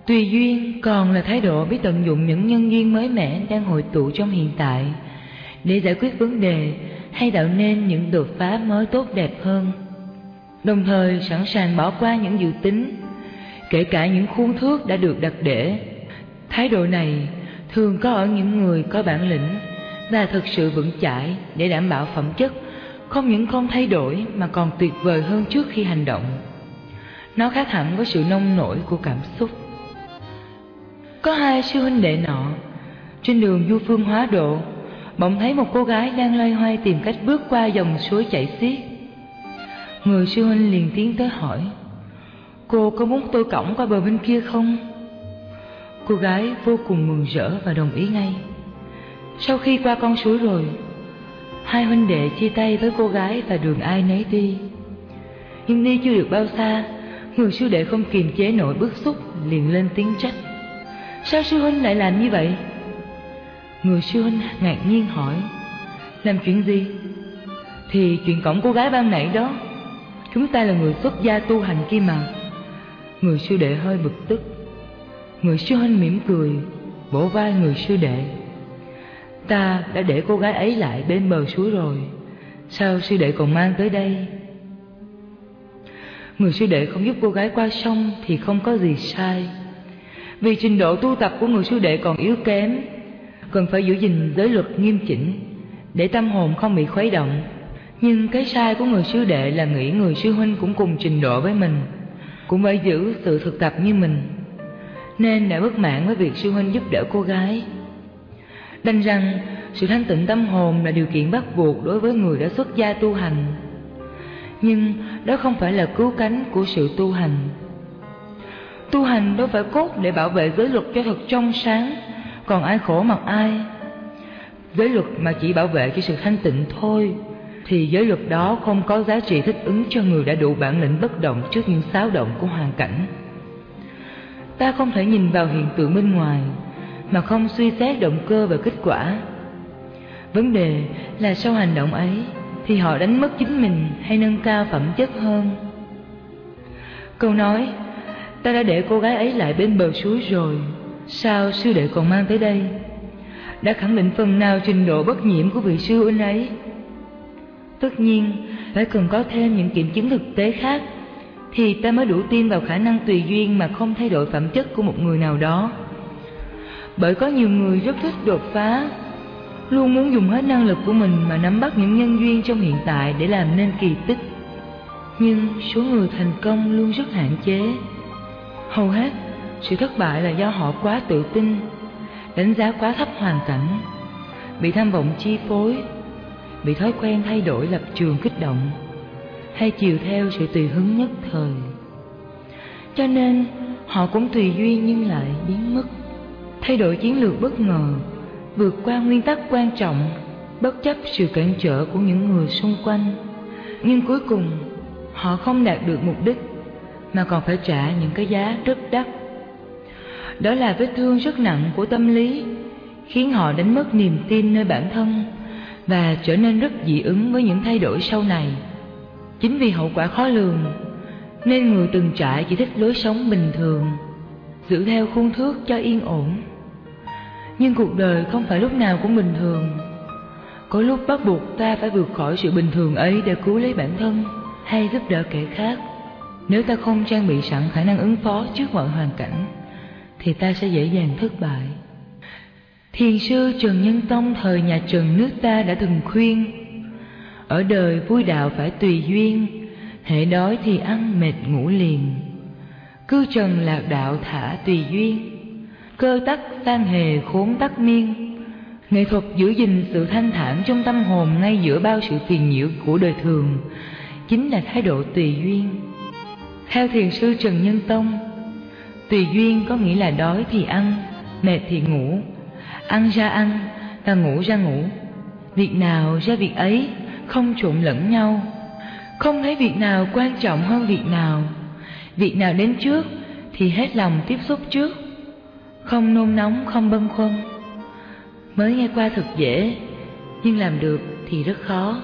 Tùy duyên còn là thái độ biết tận dụng những nhân duyên mới mẻ đang hội tụ trong hiện tại để giải quyết vấn đề hay tạo nên những đột phá mới tốt đẹp hơn, đồng thời sẵn sàng bỏ qua những dự tính, kể cả những khuôn thước đã được đặt để. Thái độ này thường có ở những người có bản lĩnh và thực sự vững chãi để đảm bảo phẩm chất không những không thay đổi mà còn tuyệt vời hơn trước khi hành động. Nó khác hẳn với sự nông nổi của cảm xúc. Có hai sư huynh đệ nọ trên đường du phương hóa độ, bỗng thấy một cô gái đang loay hoay tìm cách bước qua dòng suối chảy xiết. Người sư huynh liền tiến tới hỏi: "Cô có muốn tôi cõng qua bờ bên kia không?" Cô gái vô cùng mừng rỡ và đồng ý ngay. Sau khi qua con suối rồi, hai huynh đệ chia tay với cô gái và đường ai nấy đi. Nhưng đi chưa được bao xa, người sư đệ không kiềm chế nổi bức xúc, liền lên tiếng trách: "Sao sư huynh lại làm như vậy?" Người sư huynh ngạc nhiên hỏi: "Làm chuyện gì?" "Thì chuyện cõng cô gái ban nãy đó. Chúng ta là người xuất gia tu hành kia mà." Người sư đệ hơi bực tức. Người sư huynh mỉm cười, vỗ vai người sư đệ: "Ta đã để cô gái ấy lại bên bờ suối rồi, sao sư đệ còn mang tới đây?" Người sư đệ không giúp cô gái qua sông thì không có gì sai. Vì trình độ tu tập của người sư đệ còn yếu kém, cần phải giữ gìn giới luật nghiêm chỉnh để tâm hồn không bị khuấy động. Nhưng cái sai của người sư đệ là nghĩ người sư huynh cũng cùng trình độ với mình, cũng phải giữ sự thực tập như mình, nên đã bất mãn với việc sư huynh giúp đỡ cô gái. Đành rằng sự thanh tịnh tâm hồn là điều kiện bắt buộc đối với người đã xuất gia tu hành. Nhưng đó không phải là cứu cánh của sự tu hành. Tu hành đâu phải cốt để bảo vệ giới luật cho thật trong sáng, còn ai khổ mặc ai. Giới luật mà chỉ bảo vệ cho sự thanh tịnh thôi, thì giới luật đó không có giá trị thích ứng cho người đã đủ bản lĩnh bất động trước những xáo động của hoàn cảnh. Ta không thể nhìn vào hiện tượng bên ngoài mà không suy xét động cơ và kết quả. Vấn đề là sau hành động ấy thì họ đánh mất chính mình hay nâng cao phẩm chất hơn. Câu nói "Ta đã để cô gái ấy lại bên bờ suối rồi, sao sư đệ còn mang tới đây?" đã khẳng định phần nào trình độ bất nhiễm của vị sư huynh ấy. Tất nhiên phải cần có thêm những kiểm chứng thực tế khác thì ta mới đủ tin vào khả năng tùy duyên mà không thay đổi phẩm chất của một người nào đó. Bởi có nhiều người rất thích đột phá, luôn muốn dùng hết năng lực của mình mà nắm bắt những nhân duyên trong hiện tại để làm nên kỳ tích. Nhưng số người thành công luôn rất hạn chế. Hầu hết sự thất bại là do họ quá tự tin, đánh giá quá thấp hoàn cảnh, bị tham vọng chi phối, bị thói quen thay đổi lập trường kích động, hay chiều theo sự tùy hứng nhất thời. Cho nên họ cũng tùy duyên nhưng lại biến mất, thay đổi chiến lược bất ngờ, vượt qua nguyên tắc quan trọng, bất chấp sự cản trở của những người xung quanh. Nhưng cuối cùng họ không đạt được mục đích mà còn phải trả những cái giá rất đắt. Đó là vết thương rất nặng của tâm lý, khiến họ đánh mất niềm tin nơi bản thân và trở nên rất dị ứng với những thay đổi sau này. Chính vì hậu quả khó lường nên người từng trải chỉ thích lối sống bình thường, giữ theo khuôn thước cho yên ổn. Nhưng cuộc đời không phải lúc nào cũng bình thường. Có lúc bắt buộc ta phải vượt khỏi sự bình thường ấy để cứu lấy bản thân hay giúp đỡ kẻ khác. Nếu ta không trang bị sẵn khả năng ứng phó trước mọi hoàn cảnh thì ta sẽ dễ dàng thất bại. Thiền sư Trần Nhân Tông thời nhà Trần nước ta đã từng khuyên: ở đời vui đạo phải tùy duyên, hễ đói thì ăn mệt ngủ liền. Cư trần lạc đạo thả tùy duyên, cơ tắc san hề khốn tắc miên. Nghệ thuật giữ gìn sự thanh thản trong tâm hồn ngay giữa bao sự phiền nhiễu của đời thường chính là thái độ tùy duyên. Theo thiền sư Trần Nhân Tông, tùy duyên có nghĩa là đói thì ăn, mệt thì ngủ, ăn ra ăn và ngủ ra ngủ. Việc nào ra việc ấy, không trộn lẫn nhau, không thấy việc nào quan trọng hơn việc nào. Việc nào đến trước thì hết lòng tiếp xúc trước, không nôn nóng, không bâng khuâng. Mới nghe qua thật dễ, nhưng làm được thì rất khó.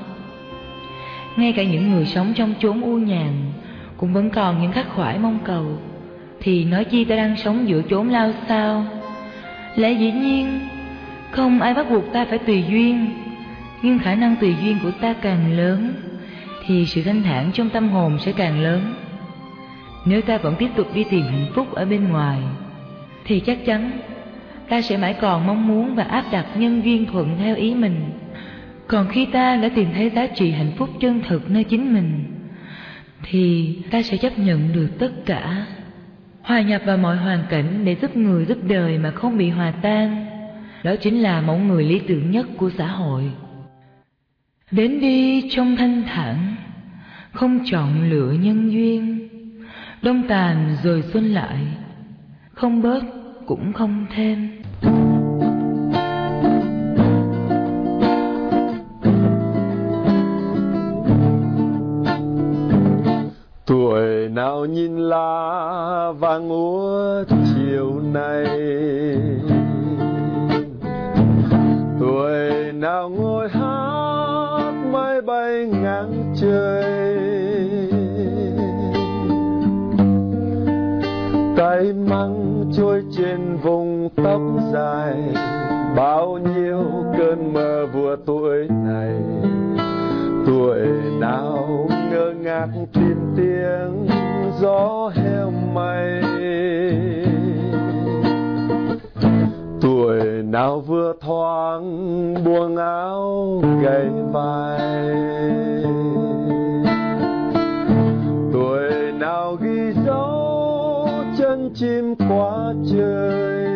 Ngay cả những người sống trong chốn u nhàn cũng vẫn còn những khắc khoải mong cầu, thì nói chi ta đang sống giữa chốn lao sao. Lẽ dĩ nhiên không ai bắt buộc ta phải tùy duyên, nhưng khả năng tùy duyên của ta càng lớn thì sự thanh thản trong tâm hồn sẽ càng lớn. Nếu ta vẫn tiếp tục đi tìm hạnh phúc ở bên ngoài thì chắc chắn ta sẽ mãi còn mong muốn và áp đặt nhân duyên thuận theo ý mình. Còn khi ta đã tìm thấy giá trị hạnh phúc chân thực nơi chính mình thì ta sẽ chấp nhận được tất cả, hòa nhập vào mọi hoàn cảnh để giúp người giúp đời mà không bị hòa tan. Đó chính là mẫu người lý tưởng nhất của xã hội. Đến đi trong thanh thản, không chọn lựa nhân duyên, đông tàn rồi xuân lại, không bớt cũng không thêm.
Tuổi nào nhìn lá vàng úa chiều nay, tuổi nào ngồi hát mây bay ngang trời, tay măng trôi trên vùng tóc dài, bao nhiêu cơn mơ vừa tuổi này. Tuổi nào ngơ ngác tìm tiếng gió heo may, tuổi nào vừa thoáng buông áo gầy vai, tuổi nào ghi dấu chân chim qua trời.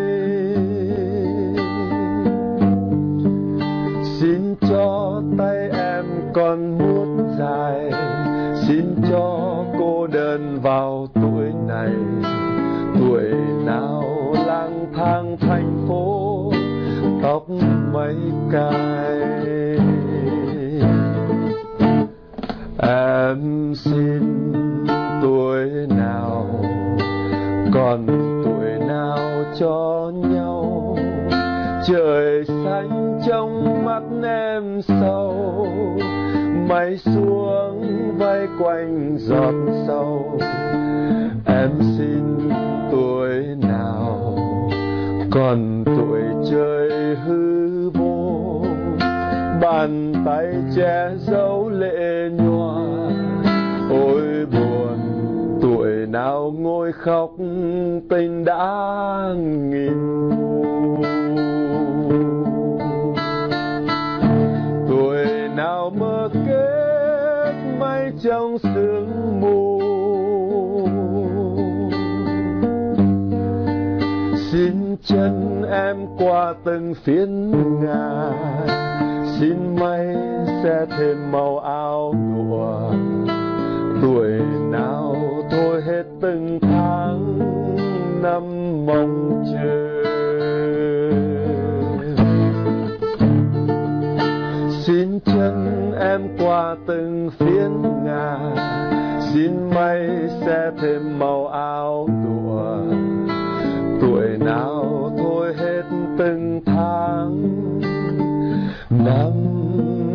Xin cho tay em còn mút dài, xin cho cô đơn vào tuổi này. Tuổi nào lang thang thành phố tóc mây cài, em xin tuổi nào còn tuổi nào cho nhau. Trời xanh trong mắt em sâu, mây xuống vây quanh giọt sâu. Em xin tuổi nào còn tuổi trời hư vô, bàn tay che giấu lệ nhòa. Ôi buồn, tuổi nào ngồi khóc tình đã nghìn thu. Tuổi nào mơ kết mây trong sương mù, xin chân em qua từng phiến ngà, xin mây sẽ thêm màu áo lụa. Tuổi nào thôi hết từng tháng năm mong chờ, xin chân em qua từng phiến ngà, xin mây sẽ thêm màu áo lụa. Tuổi nào thôi hết từng tháng năm